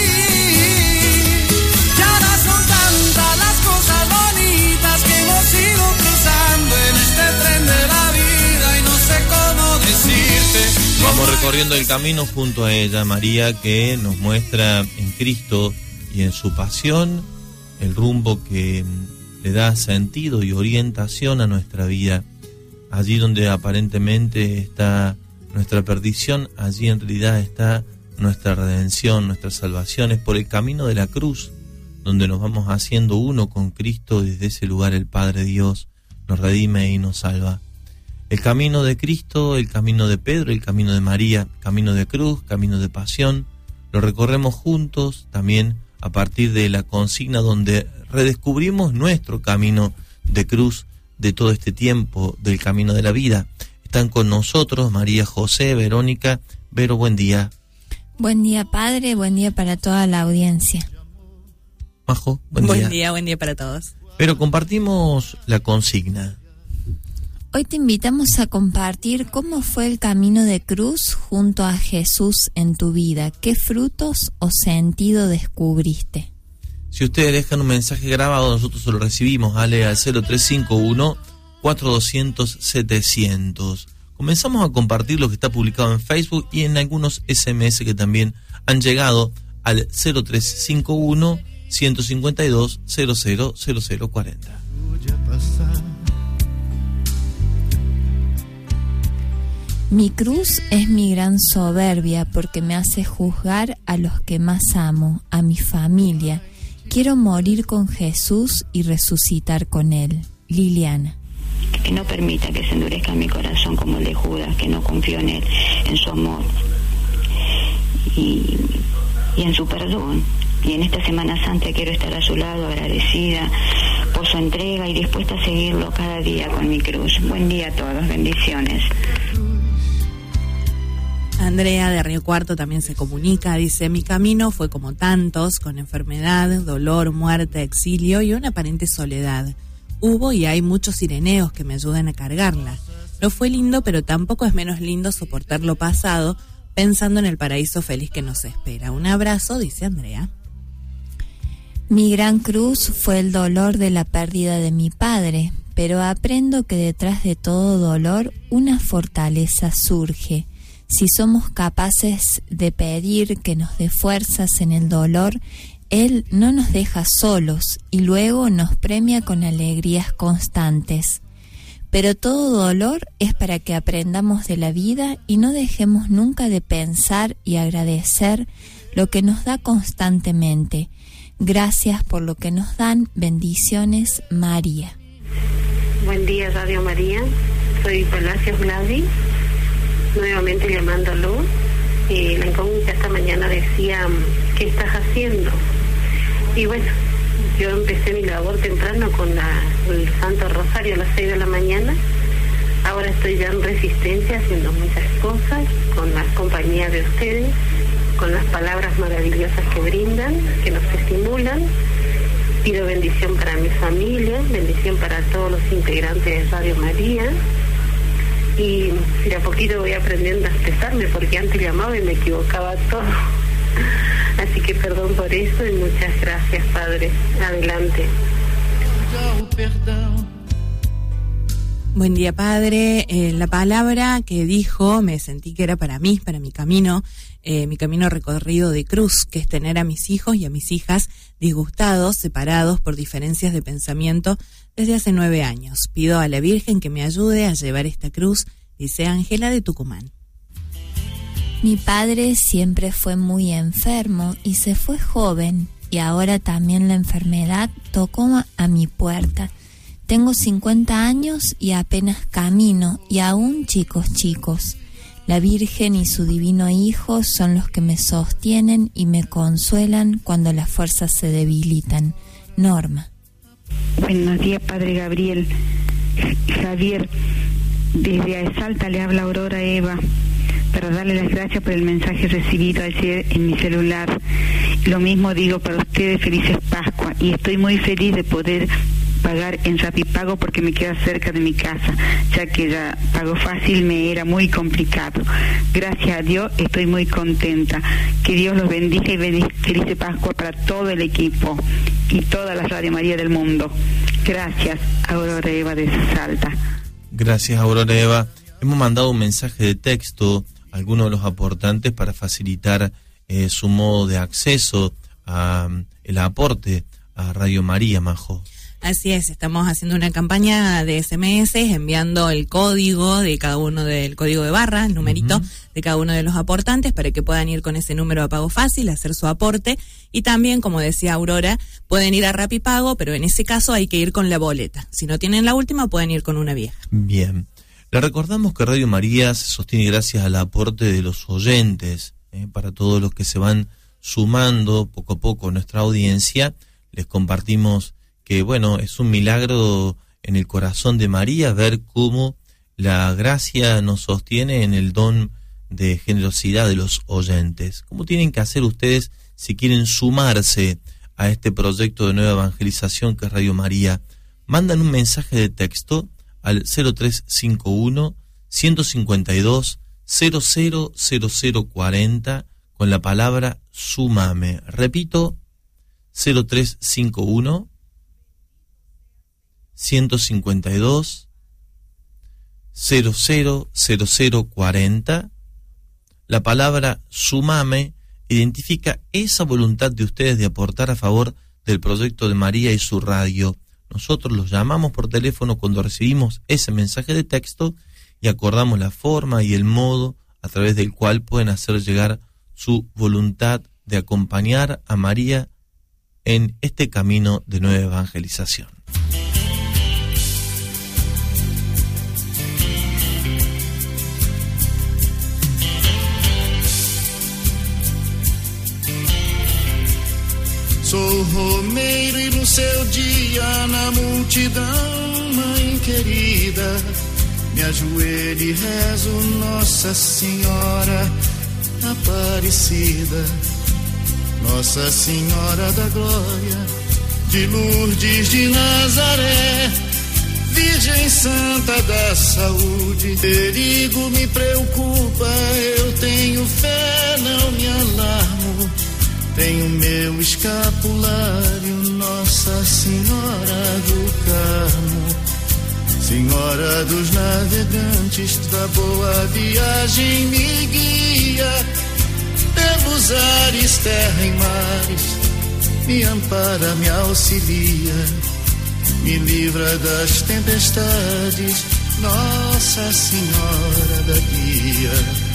Vamos recorriendo el camino junto a ella, María, que nos muestra en Cristo y en su pasión el rumbo que le da sentido y orientación a nuestra vida. Allí donde aparentemente está nuestra perdición, allí en realidad está nuestra redención, nuestra salvación. Es por el camino de la cruz donde nos vamos haciendo uno con Cristo. Desde ese lugar el Padre Dios nos redime y nos salva. El camino de Cristo, el camino de Pedro, el camino de María, camino de cruz, camino de pasión, lo recorremos juntos también a partir de la consigna donde redescubrimos nuestro camino de cruz de todo este tiempo, del camino de la vida. Están con nosotros María José, Verónica. Vero, buen día. Buen día, padre, buen día para toda la audiencia. Majo, buen día. Buen día para todos. Pero compartimos la consigna. Hoy te invitamos a compartir cómo fue el camino de cruz junto a Jesús en tu vida. ¿Qué frutos o sentido descubriste? Si ustedes dejan un mensaje grabado, nosotros lo recibimos, Ale, al 0351-4200-700. Comenzamos a compartir lo que está publicado en Facebook y en algunos SMS que también han llegado al 0351-152-000040. Mi cruz es mi gran soberbia porque me hace juzgar a los que más amo, a mi familia. Quiero morir con Jesús y resucitar con Él. Liliana. Que no permita que se endurezca mi corazón como el de Judas, que no confío en Él, en su amor y en su perdón. Y en esta Semana Santa quiero estar a su lado, agradecida por su entrega y dispuesta a seguirlo cada día con mi cruz. Buen día a todos, bendiciones. Andrea de Río Cuarto también se comunica, dice: mi camino fue como tantos, con enfermedad, dolor, muerte, exilio y una aparente soledad. Hubo y hay muchos ireneos que me ayudan a cargarla. No fue lindo, pero tampoco es menos lindo soportar lo pasado, pensando en el paraíso feliz que nos espera. Un abrazo, dice Andrea. Mi gran cruz fue el dolor de la pérdida de mi padre, pero aprendo que detrás de todo dolor una fortaleza surge. Si somos capaces de pedir que nos dé fuerzas en el dolor, Él no nos deja solos y luego nos premia con alegrías constantes. Pero todo dolor es para que aprendamos de la vida y no dejemos nunca de pensar y agradecer lo que nos da constantemente. Gracias por lo que nos dan. Bendiciones, María. Buen día, Radio María. Soy Palacios Gladys. Nuevamente llamándolo. La incógnita esta mañana decía: ¿qué estás haciendo? Y bueno, yo empecé mi labor temprano con el Santo Rosario a las 6 de la mañana. Ahora estoy ya en Resistencia haciendo muchas cosas, con la compañía de ustedes, con las palabras maravillosas que brindan, que nos estimulan. Pido bendición para mi familia, bendición para todos los integrantes de Radio María. Y de a poquito voy aprendiendo a expresarme, porque antes llamaba y me equivocaba todo. Así que perdón por eso y muchas gracias, Padre. Adelante. Buen día, Padre. La palabra que dijo me sentí que era para mí, para mi camino recorrido de cruz, que es tener a mis hijos y a mis hijas disgustados, separados por diferencias de pensamiento desde hace 9 años. Pido a la Virgen que me ayude a llevar esta cruz, dice Ángela de Tucumán. Mi padre siempre fue muy enfermo y se fue joven, y ahora también la enfermedad tocó a mi puerta. Tengo 50 años y apenas camino, y aún chicos. La Virgen y su divino Hijo son los que me sostienen y me consuelan cuando las fuerzas se debilitan. Norma. Buenos días, Padre Gabriel. Javier, desde Salta le habla Aurora Eva, para darle las gracias por el mensaje recibido ayer en mi celular. Lo mismo digo para ustedes, felices Pascua, y estoy muy feliz de poder pagar en Rapipago porque me queda cerca de mi casa, ya que ya Pago Fácil me era muy complicado. Gracias a Dios estoy muy contenta. Que Dios los bendiga y feliz Pascua para todo el equipo y toda la Radio María del mundo. Gracias, Aurora Eva de Salta. Gracias, Aurora Eva. Hemos mandado un mensaje de texto a algunos de los aportantes para facilitar su modo de acceso a el aporte a Radio María, Majo. Así es, estamos haciendo una campaña de SMS, enviando el código de cada uno del código de barra, el numerito de cada uno de los aportantes para que puedan ir con ese número de pago fácil, hacer su aporte. Y también, como decía Aurora, pueden ir a Rapipago, pero en ese caso hay que ir con la boleta. Si no tienen la última, pueden ir con una vieja. Bien. Le recordamos que Radio María se sostiene gracias al aporte de los oyentes. Para todos los que se van sumando poco a poco a nuestra audiencia, les compartimos que, bueno, es un milagro en el corazón de María ver cómo la gracia nos sostiene en el don de generosidad de los oyentes. ¿Cómo tienen que hacer ustedes si quieren sumarse a este proyecto de nueva evangelización que es Radio María? Mandan un mensaje de texto al 0351 152 000040 con la palabra súmame. Repito, 0351 152 000040. La palabra súmame identifica esa voluntad de ustedes de aportar a favor del proyecto de María y su radio. Nosotros los llamamos por teléfono cuando recibimos ese mensaje de texto y acordamos la forma y el modo a través del cual pueden hacer llegar su voluntad de acompañar a María en este camino de nueva evangelización. Sou romeiro e no seu dia na multidão, mãe querida, me ajoelho e rezo Nossa Senhora Aparecida, Nossa Senhora da Glória, de Lourdes de Nazaré, Virgem Santa da Saúde. Perigo me preocupa, eu tenho fé, não me alarmo. Tenho meu escapulário, Nossa Senhora do Carmo, Senhora dos navegantes, da boa viagem me guia, pelos ares, terra e mares, me ampara, me auxilia, me livra das tempestades, Nossa Senhora da Guia.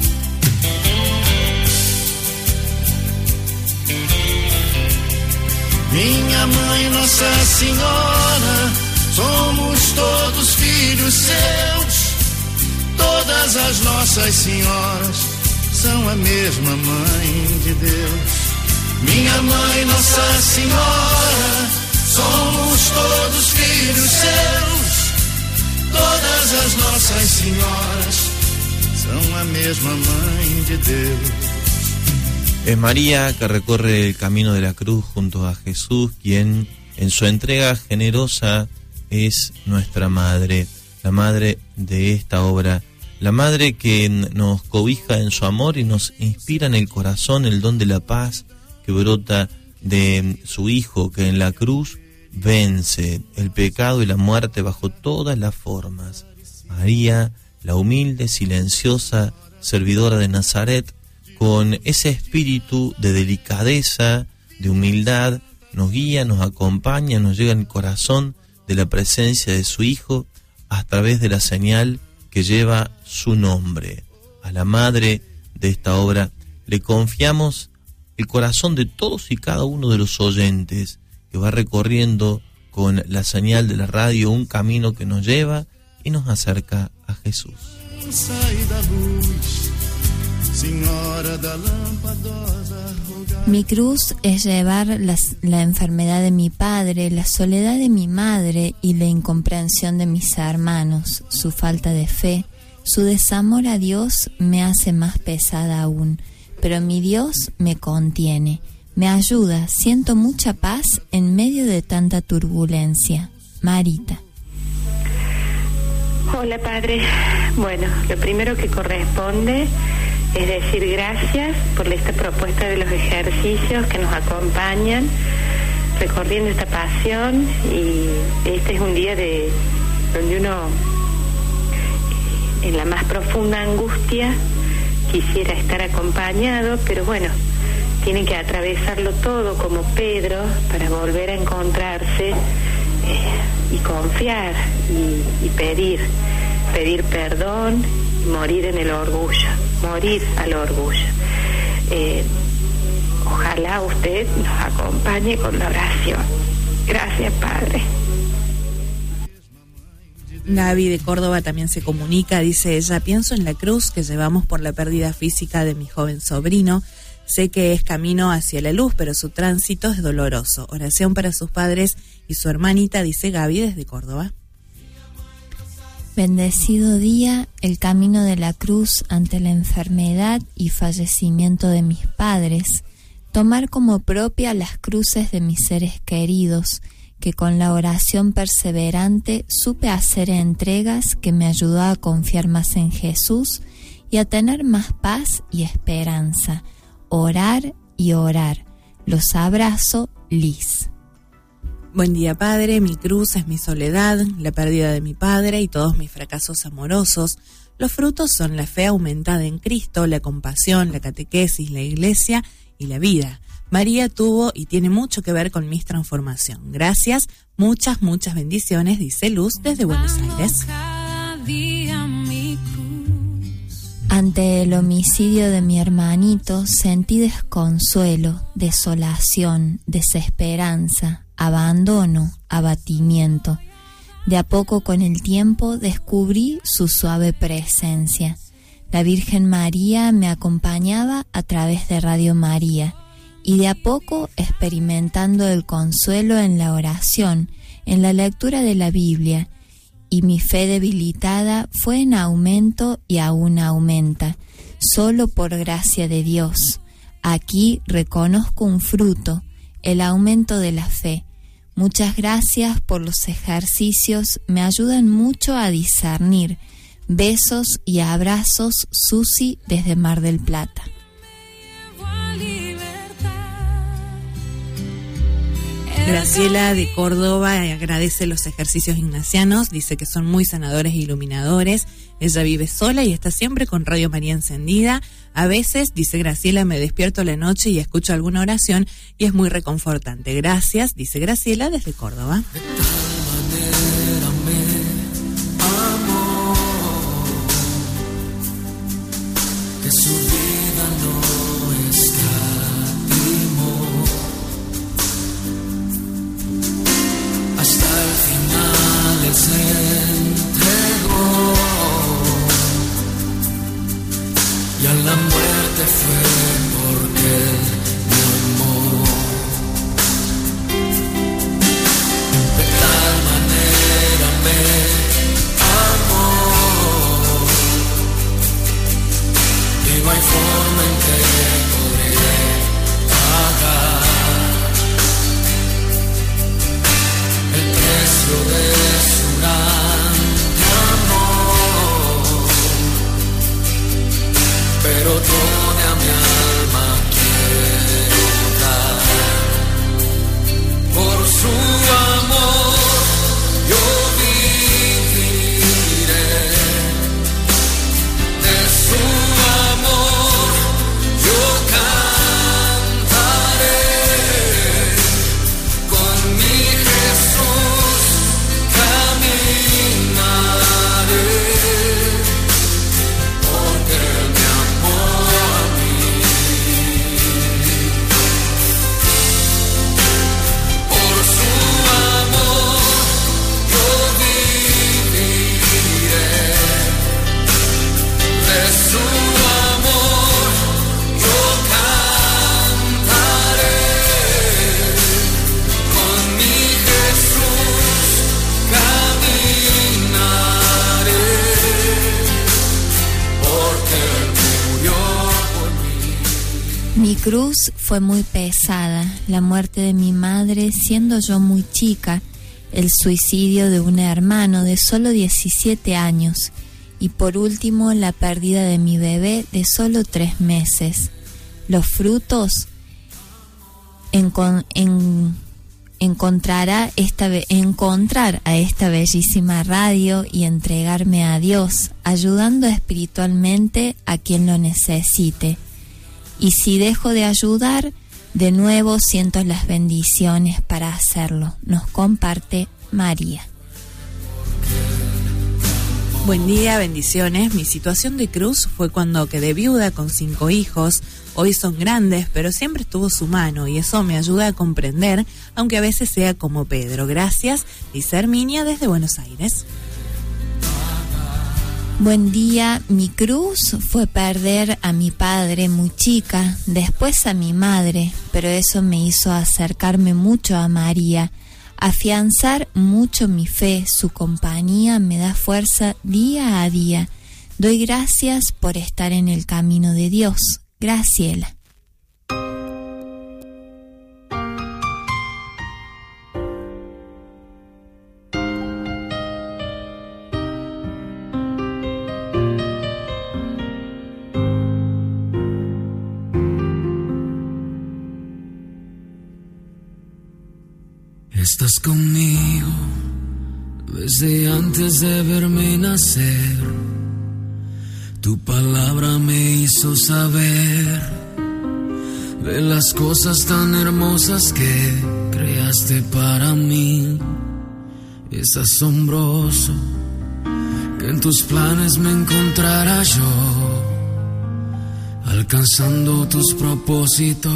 Minha mãe, Nossa Senhora, somos todos filhos seus, todas as nossas senhoras são a mesma mãe de Deus. Minha mãe, Nossa Senhora, somos todos filhos seus, todas as nossas senhoras são a mesma mãe de Deus. Es María que recorre el camino de la cruz junto a Jesús, quien en su entrega generosa es nuestra madre, la madre de esta obra, la madre que nos cobija en su amor y nos inspira en el corazón el don de la paz que brota de su Hijo, que en la cruz vence el pecado y la muerte bajo todas las formas. María, la humilde, silenciosa servidora de Nazaret, con ese espíritu de delicadeza, de humildad, nos guía, nos acompaña, nos llega en el corazón de la presencia de su Hijo a través de la señal que lleva su nombre. A la madre de esta obra le confiamos el corazón de todos y cada uno de los oyentes, que va recorriendo con la señal de la radio un camino que nos lleva y nos acerca a Jesús. Mi cruz es llevar la enfermedad de mi padre, la soledad de mi madre y la incomprensión de mis hermanos. Su falta de fe, su desamor a Dios me hace más pesada aún, pero mi Dios me contiene, me ayuda, siento mucha paz en medio de tanta turbulencia. Marita. Hola, Padre. Bueno, lo primero que corresponde es decir gracias por esta propuesta de los ejercicios que nos acompañan recorriendo esta pasión, y este es un día donde uno en la más profunda angustia quisiera estar acompañado, pero bueno, tiene que atravesarlo todo como Pedro para volver a encontrarse y confiar y pedir perdón y morir en el orgullo, morir al orgullo. Ojalá usted nos acompañe con la oración. Gracias, Padre. Gaby de Córdoba también se comunica, dice ella: pienso en la cruz que llevamos por la pérdida física de mi joven sobrino. Sé que es camino hacia la luz, pero su tránsito es doloroso. Oración para sus padres y su hermanita, dice Gaby desde Córdoba. Bendecido día, el camino de la cruz ante la enfermedad y fallecimiento de mis padres. Tomar como propia las cruces de mis seres queridos, que con la oración perseverante supe hacer entregas que me ayudó a confiar más en Jesús y a tener más paz y esperanza. Orar y orar. Los abrazo, Liz. Buen día, Padre. Mi cruz es mi soledad, la pérdida de mi padre y todos mis fracasos amorosos. Los frutos son la fe aumentada en Cristo, la compasión, la catequesis, la iglesia y la vida. María tuvo y tiene mucho que ver con mi transformación. Gracias, muchas bendiciones, dice Luz desde Buenos Aires. Ante el homicidio de mi hermanito sentí desconsuelo, desolación, desesperanza, abandono, abatimiento. De a poco con el tiempo descubrí su suave presencia. La Virgen María me acompañaba a través de Radio María y de a poco experimentando el consuelo en la oración, en la lectura de la Biblia, y mi fe debilitada fue en aumento y aún aumenta, solo por gracia de Dios. Aquí reconozco un fruto, el aumento de la fe. Muchas gracias por los ejercicios, me ayudan mucho a discernir. Besos y abrazos, Susi desde Mar del Plata. Graciela de Córdoba agradece los ejercicios ignacianos, dice que son muy sanadores e iluminadores. Ella vive sola y está siempre con Radio María encendida. A veces, dice Graciela, me despierto a la noche y escucho alguna oración y es muy reconfortante. Gracias, dice Graciela desde Córdoba. Que su vida no escatimó, hasta el final él se entregó, y a la muerte fue porque él me amó. De tal manera me amó, no hay forma en que podré pagar el precio de su grande amor, pero toda mi alma quiero dar por su amor. Yo viviré de su amor, yo cantaré, con mi Jesús caminaré, porque Él me amó a mí. Por su amor yo viviré, de su amor yo cantaré, con mi Jesús caminaré, porque Él murió por mí. Mi cruz fue muy pesada, la muerte de mi madre siendo yo muy chica, el suicidio de un hermano de solo 17 años y por último la pérdida de mi bebé de solo 3 meses. Los frutos encontrar a esta bellísima radio y entregarme a Dios, ayudando espiritualmente a quien lo necesite. Y si dejo de ayudar, de nuevo siento las bendiciones para hacerlo. Nos comparte María. Buen día, bendiciones. Mi situación de cruz fue cuando quedé viuda con 5 hijos. Hoy son grandes, pero siempre estuvo su mano y eso me ayuda a comprender, aunque a veces sea como Pedro. Gracias, dice Herminia desde Buenos Aires. Buen día, mi cruz fue perder a mi padre muy chica, después a mi madre, pero eso me hizo acercarme mucho a María, afianzar mucho mi fe. Su compañía me da fuerza día a día. Doy gracias por estar en el camino de Dios. Graciela. Estás conmigo desde antes de verme nacer. Tu palabra me hizo saber de las cosas tan hermosas que creaste para mí. Es asombroso que en tus planes me encontrara yo, alcanzando tus propósitos.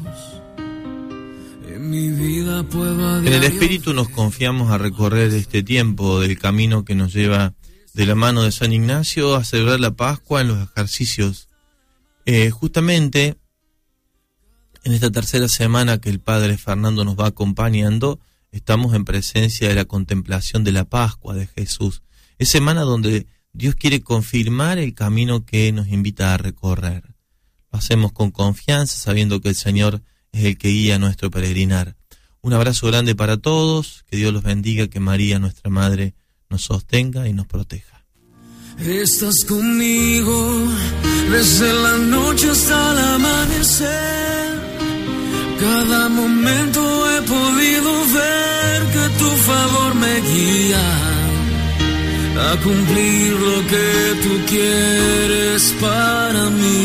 En el Espíritu nos confiamos a recorrer este tiempo del camino que nos lleva de la mano de San Ignacio a celebrar la Pascua en los ejercicios. Justamente en esta tercera semana que el Padre Fernando nos va acompañando, estamos en presencia de la contemplación de la Pascua de Jesús. Es semana donde Dios quiere confirmar el camino que nos invita a recorrer. Lo hacemos con confianza, sabiendo que el Señor es el que guía nuestro peregrinar. Un abrazo grande para todos, que Dios los bendiga, que María, nuestra Madre, nos sostenga y nos proteja. Estás conmigo desde la noche hasta el amanecer. Cada momento he podido ver que tu favor me guía a cumplir lo que tú quieres para mí.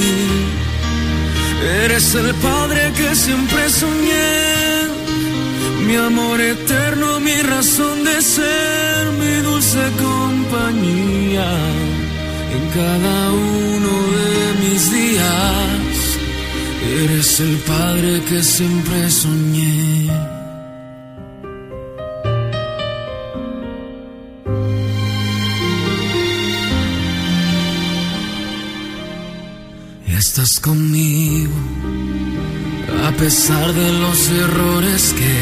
Eres el Padre que siempre soñé, mi amor eterno, mi razón de ser, mi dulce compañía en cada uno de mis días. Eres el Padre que siempre soñé. Estás conmigo a pesar de los errores que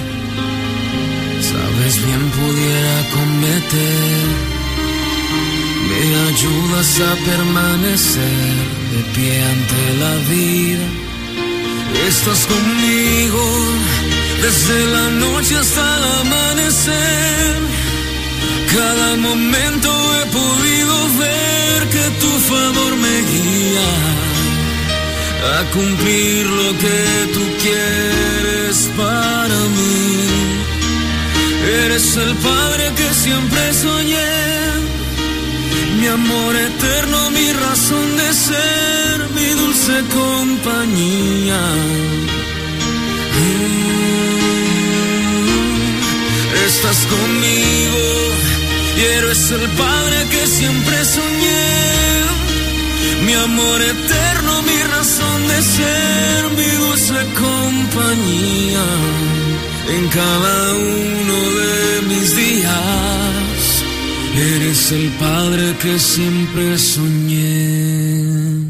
sabes bien pudiera cometer. Me ayudas a permanecer de pie ante la vida. Estás conmigo desde la noche hasta el amanecer. Cada momento he podido ver que tu favor me guía a cumplir lo que tú quieres para mí. Eres el Padre que siempre soñé, mi amor eterno, mi razón de ser, mi dulce compañía. Estás conmigo y eres el Padre que siempre soñé, mi amor eterno, mi razón de ser, mi dulce compañía en cada uno de mis días. Eres el Padre que siempre soñé.